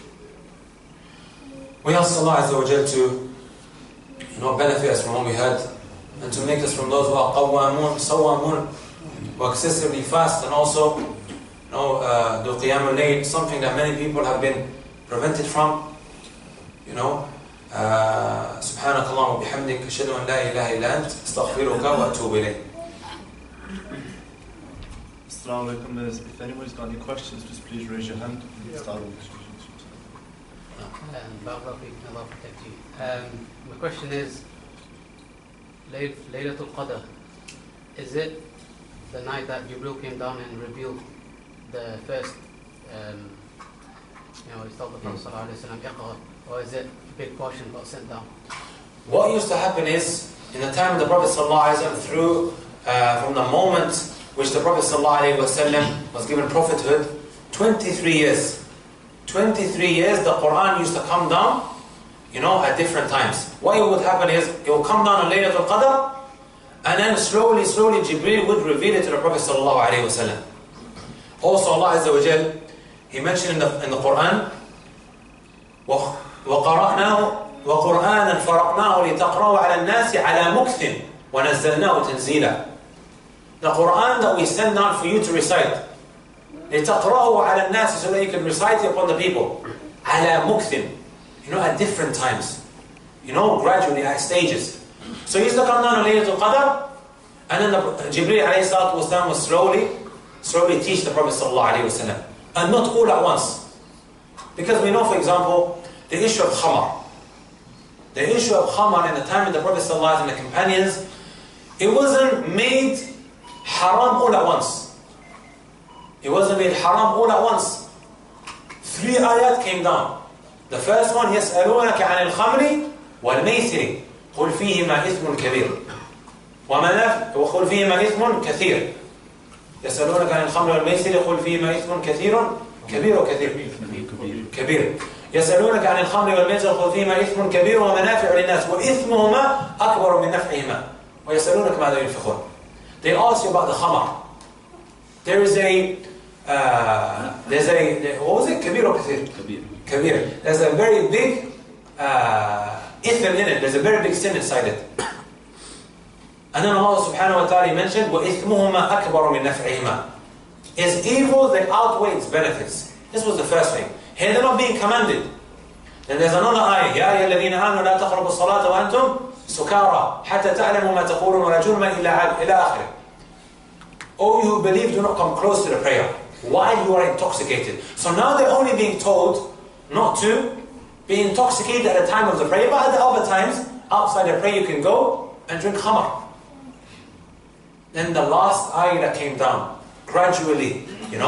We ask Allah Azza wa Jal to benefit us from what we heard, and to make us from those who are qawwamun, sawamun, who are excessively fast, and also do Qiyam al-Layl, something that many people have been prevented from. سبحانك اللهم وبحمدك أشهد أن لا إله إلا أنت أستغفرك وأتوب إليك. Assalamu alaikum. If anybody's got any questions, just please raise your hand. My question is, Laylatul Qadr, is it the night that Jibreel came down and revealed the first, he told the Prophet ﷺ, Iqra, or is it a big portion got sent down? what used to happen is, in the time of the Prophet ﷺ, from the moment which the Prophet ﷺ was given prophethood, 23 years. 23 years the Quran used to come down, at different times. What would happen is, it will come down on Laylatul Qadr, and then slowly Jibreel would reveal it to the Prophet ﷺ. Also Allah Azza wa Jal, He mentioned in the Quran, وَقَرَأْنَاهُ وَقُرْآنًا فَرَقْنَاهُ لِتَقْرَوْا عَلَى النَّاسِ عَلَى مُكْثٍ وَنَزَّلْنَاهُ تَنزِيلًا. The Quran that we send down for you to recite, لِتَقْرَوْا عَلى النَّاسِ, so that you can recite it upon the people, عَلَى مُكْثٍ, at different times, gradually, at stages. So he used to come down on Laylatul Qadr, and then Jibreel alayhi salatu wasalam would slowly teach the Prophet sallallahu alayhi wasallam, and not all at once. Because we know, for example, the issue of khamar. The issue of khamar in the time of the Prophet sallallahu alayhi wasallam and the companions, it wasn't made haram all at once. It wasn't made haram all at once. 3 ayat came down. The first one, يَسْأَلُونَكَ عَنِ الْخَمْرِ وَالْمَيْسِرِ قُلْ فِيهِمَا إِثْمٌ كَبِيرٌ وَقُلْ فِيهِمَا إِثْمٌ كَثِيرٌ يَسْأَلُونَكَ عَنِ الْخَمْرِ وَالْمَيْسِرِ قُلْ فِيهِمَا إِثْمٌ كَبِيرٌ كَبِيرٌ يسألونك عن الخمر والميسر قل فيهما إثم كبير ومنافع للناس وإثمهما أكبر من نفعهما ويسألونك ماذا ينفقون. They ask you about the khamar. There's what was it? Kabir or Kathir? Kabir. There's a very big ithm in it. There's a very big sin inside it. And then Allah subhanahu wa ta'ala mentioned وَإِثْمُهُمَا أَكْبَرُ مِنْ نَفْعِهِمَا. Its evil that outweighs benefits. This was the first thing. Here they're not being commanded. Then there's another ayah. يَا أَيُّهَا الَّذِينَ آمَنُوا لَا تَقْرَبُوا الصَّلَاةَ وَأَنْتُمْ سُكَارَى حَتَّى تَعْلَمُوا مَا تَقُولُونَ وَلَا جُنُبًا إِلَّا آخِرٍ. O you who believe, do not come close to the prayer while you are intoxicated. So now they're only being told not to be intoxicated at the time of the prayer, but at the other times, outside the prayer you can go and drink khamar. Then the last ayah that came down, gradually,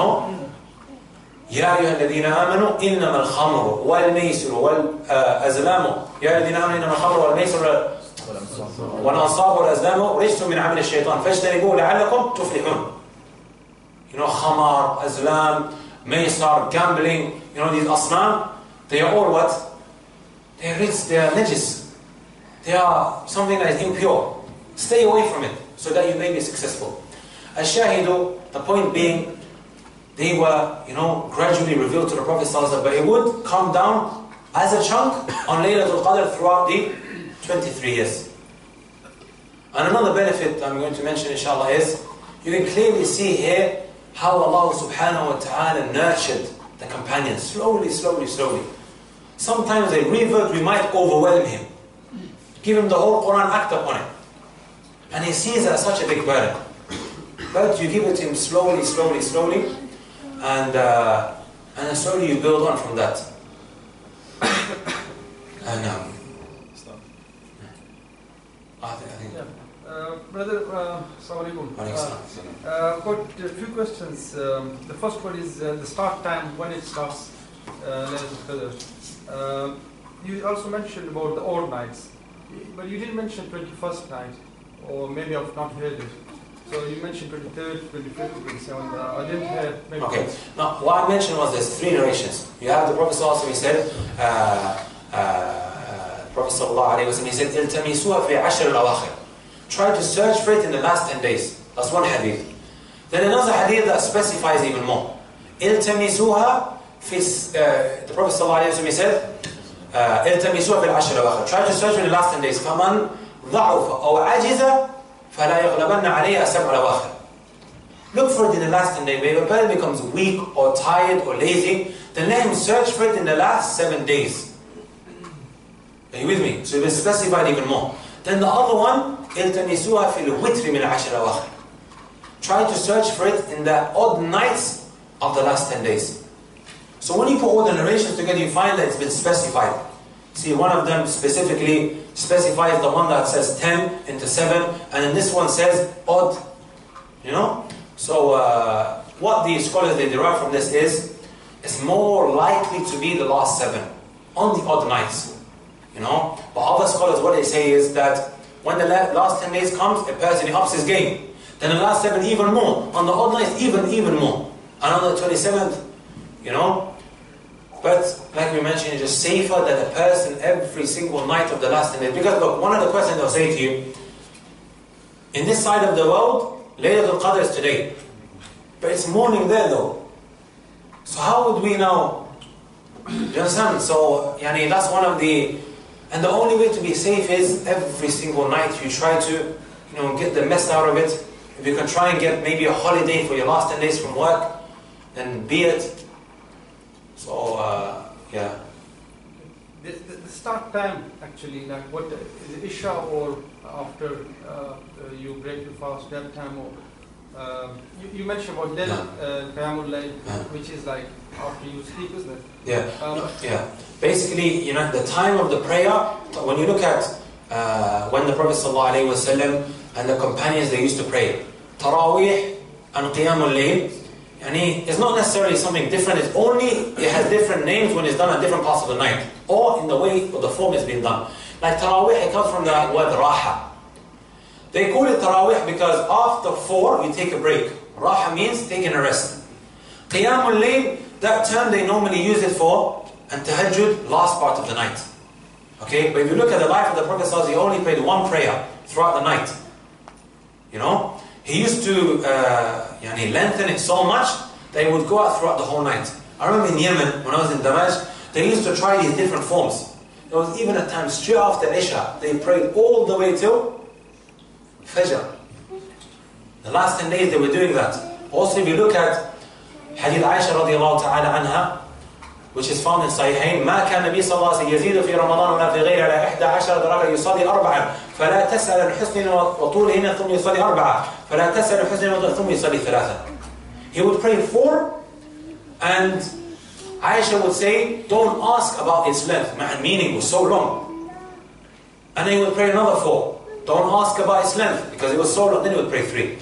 يا أيها الذين آمنوا إنما الخمر والميسر والأزلام يا الذين آمنوا إنما الخمر والميسر والأنصاب والأزلام رجس من عمل الشيطان فاجتنبوه لعلكم تفلحون. Khamar, Azlam, Maysar, gambling, these asnam, they are all what? They are rich, they are najis. They are something that is impure. Stay away from it so that you may be successful. Ash-shahidu, the point being, they were, gradually revealed to the Prophet ﷺ, but it would come down as a chunk on Laylatul Qadr throughout the 23 years. And another benefit I'm going to mention, inshallah, is you can clearly see here how Allah subhanahu wa ta'ala nurtured the companions slowly. Sometimes a revert, we might overwhelm him. Give him the whole Quran, act upon it. And he sees it as such a big burden. But you give it to him slowly, and then slowly you build on from that. Brother, Assalamu alaikum. Got a few questions. The first one is the start time, when it starts. You also mentioned about the odd nights, but you didn't mention 21st night, or maybe I've not heard it. So you mentioned 23rd, 25th, 27th. I didn't hear. Maybe. Okay. Now, what I mentioned was there's 3 narrations. You have the Prophet sallallahu alaihi wasallam. He said, "Iltamisuha fi 'ashr al-awakhir." Try to search for it in the last 10 days. That's one hadith. Then another hadith that specifies even more. Iltamisuha fi. The Prophet sallallahu alaihi wasallam, he said, "Iltamisuha fi 'ashr al-awakhir." Try to search for it in the last 10 days. فَمَنْ ضَعُفَ أَوْ عَجِزَ فَلَا يَغْلَبَنَّ عَلَيْهَا سَبْعَ الْأَوَاخِرِ. Look for it in the last 10 days. If a person becomes weak or tired or lazy, then let him search for it in the last 7 days. Are you with me? So it is specified even more. Then the other one, التمسوها في الوتر من العشر الأواخر. Try to search for it in the odd nights of the last 10 days. So when you put all the narrations together, you find that it's been specified. See, one of them specifically specifies the one that says 10 into 7, and then this one says odd. So what the scholars they derive from this is, it's more likely to be the last 7 on the odd nights. You know? But other scholars, what they say is that when the last 10 days comes, a person he ups his game. Then the last 7 even more. On the odd nights even more. And on the 27th, you know. But like we mentioned, it's just safer that a person every single night of the last 10 days. Because look, one of the questions they'll say to you, in this side of the world, Laylatul Qadr is today. But it's morning there though. So how would we know? Do you understand? So, that's one of the... And the only way to be safe is every single night you try to, get the mess out of it. If you can try and get maybe a holiday for your last 10 days from work, then be it. So, yeah. The start time actually, like what is it, Isha or after you break your fast, that time, or you mentioned about Qiyamul Layl, which is like after you sleep, isn't it? Yeah. Basically, the time of the prayer, when you look at when the Prophet ﷺ and the companions, they used to pray Taraweeh and Qiyamul Layl. It's not necessarily something different, it has different names when it's done at different parts of the night, or in the way or the form it's been done. Like Taraweeh, it comes from the word Raha. They call it Taraweeh because after 4 you take a break. Raha means taking a rest. Qiyamul Layl, that term they normally use it for, and Tahajjud, last part of the night. Okay, but if you look at the life of the Prophet ﷺ, he only prayed one prayer throughout the night. He used to lengthen it so much that he would go out throughout the whole night. I remember in Yemen, when I was in Damashq, they used to try these different forms. There was even a time straight after Isha, they prayed all the way till Fajr. The last 10 days they were doing that. Also, if you look at Hadith Aisha radiallahu ta'ala anha, which is found in Sahihain, ما كان النبي صلى الله عليه وسلم يزيد في رمضان ولا في غيره على 11 ركعة يصلي 4 فلا تسأل عن حسن وطولهن ثم يصلي 4 فلا تسأل عن حسن ثم يصلي 3. He would pray 4, and Aisha would say, don't ask about its length, meaning was so long. And then he would pray another 4. Don't ask about its length because it was so long. Then he would pray 3.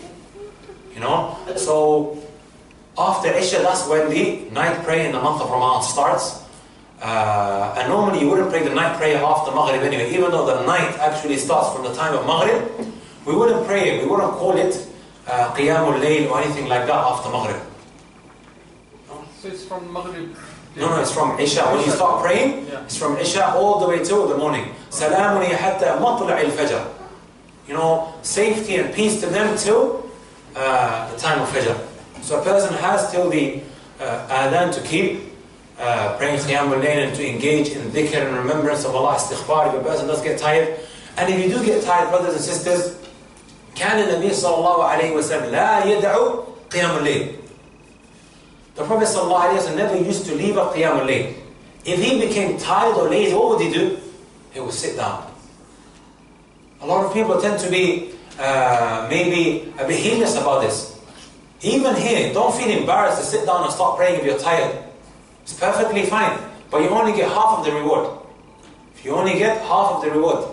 So after Isha, that's when the night prayer in the month of Ramadan starts. And normally you wouldn't pray the night prayer after Maghrib anyway, even though the night actually starts from the time of Maghrib. We wouldn't pray it, we wouldn't call it Qiyamul Layl or anything like that after Maghrib. So it's from Maghrib? No, it's from Isha. When you start praying, it's from Isha all the way till the morning. Salamun hatta matla' al-fajr. Safety and peace to them till the time of Fajr. So a person has till the adhan to keep praying Qiyamul Layl and to engage in dhikr and remembrance of Allah, istighfar, if a person does get tired. And if you do get tired, brothers and sisters, كان النبي صلى الله عليه وسلم لا يدعو قيام الليل. The Prophet صلى الله عليه وسلم never used to leave up Qiyamul Layl. If he became tired or lazy, what would he do? He would sit down. A lot of people tend to be maybe a bit heedless about this. Even here, don't feel embarrassed to sit down and start praying if you're tired. It's perfectly fine, but you only get half of the reward. If you only get half of the reward.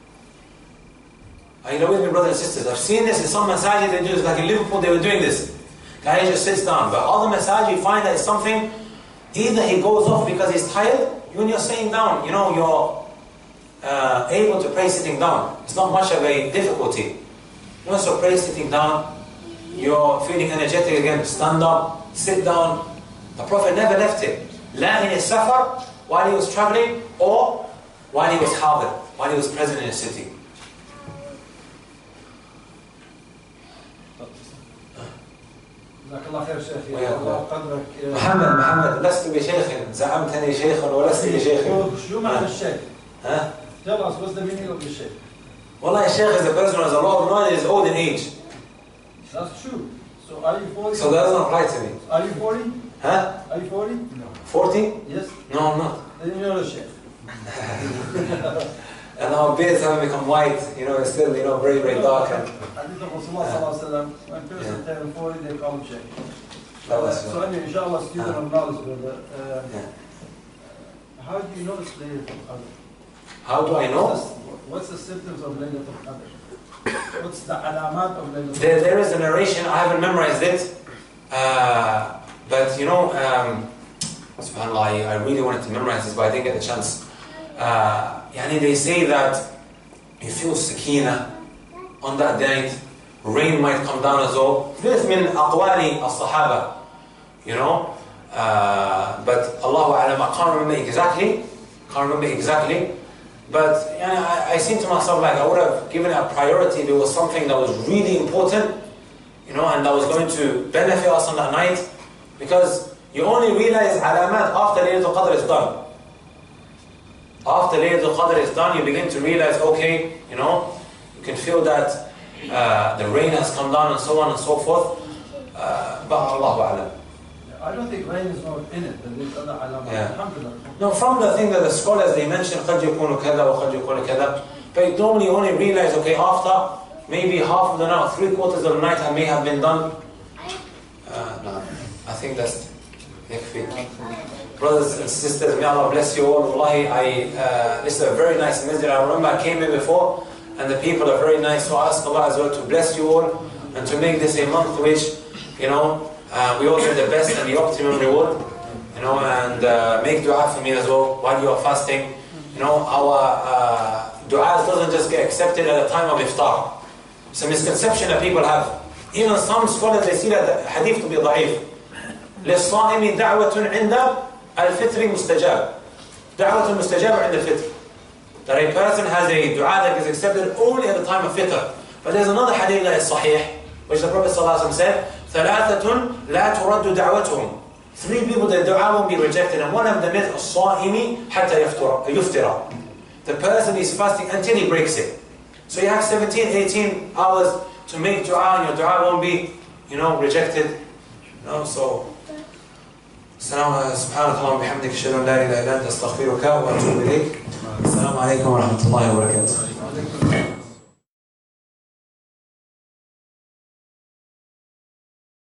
Are you with me, brothers and sisters? I've seen this in some masajid they do this, like in Liverpool they were doing this. Guy just sits down. But other masajid you find that it's something, either he goes off because he's tired, when you're sitting down, you're able to pray sitting down. It's not much of a difficulty. You also pray sitting down, you're feeling energetic again, stand up, sit down. The Prophet never left it. La in his safar, while he was traveling, or while he was hadir, while he was present in a city. جزاك الله خير شيخي الله قدرك محمد لست بشيخ زعمتني شيخا ولست بشيخ. شو معنى الشيخ؟ ها؟ Tell us what's the meaning of the sheikh? Wallah, a sheikh is a person who has a lot of knowledge, is old in age. That's true. So are you 40? So that doesn't apply to me. Are you 40? Huh? Are you 40? No. 40? Yes. No, I'm not. Then you're a sheikh. And our beards haven't become white, it's still, very, very dark. And Hadith of Rasulullah sallallahu alaihi wasallam, when person turns 40, they call him sheikh. So anyway, inshallah, student of knowledge, brother. How do you know it's Laylatul Qadr? How do I know? What's the symptoms of Laylatul Qadr? What's the alamat of Laylatul Qadr? There is a narration, I haven't memorized it, but subhanAllah, I really wanted to memorize this, but I didn't get the chance. they say that you feel sakina on that night, rain might come down as well. This من أقوال الصحابة, but Allahu A'lam, I can't remember exactly. But I seem to myself like I would have given it a priority if it was something that was really important, and that was going to benefit us on that night, because you only realize alamat after Laylatul Qadr is done. After Laylatul Qadr is done, you begin to realize, okay, you can feel that the rain has come down and so on and so forth. But Allahu A'lam. I don't think rain is not in it, but there's other alamat. Alhamdulillah. No, from the thing that the scholars, they mention قد يكون كذا وقد يكون كذا, but you normally only realize, okay, after maybe half of the night, 3/4 of the night may have been done. No, I think that's yakfi. Brothers and sisters, may Allah bless you all. Wallahi, this is a very nice masjid. I remember I came here before, and the people are very nice. So I ask Allah as well to bless you all, and to make this a month which, we all get the best and the optimum reward, and make dua for me as well while you are fasting. Our du'as doesn't just get accepted at the time of iftar. It's a misconception that people have. Even some scholars, they see that the hadith to be da'if. للصائم دعوة عند الفطر مستجاب. دعوة مستجابة عند الفطر. That a person has a dua that is accepted only at the time of fitr. But there's another hadith that is sahih, which the Prophet ﷺ said, ثلاثة لا ترد دعوتهم. 3 people, their dua won't be rejected, and one of them is الصائم حتى يفطر. The person is fasting until he breaks it. So you have 17, 18 hours to make dua, and your dua won't be, rejected. So, سبحانك اللهم وبحمدك أشهد أن لا إله إلا أنت أستغفرك وأتوب إليك. السلام عليكم ورحمة الله وبركاته.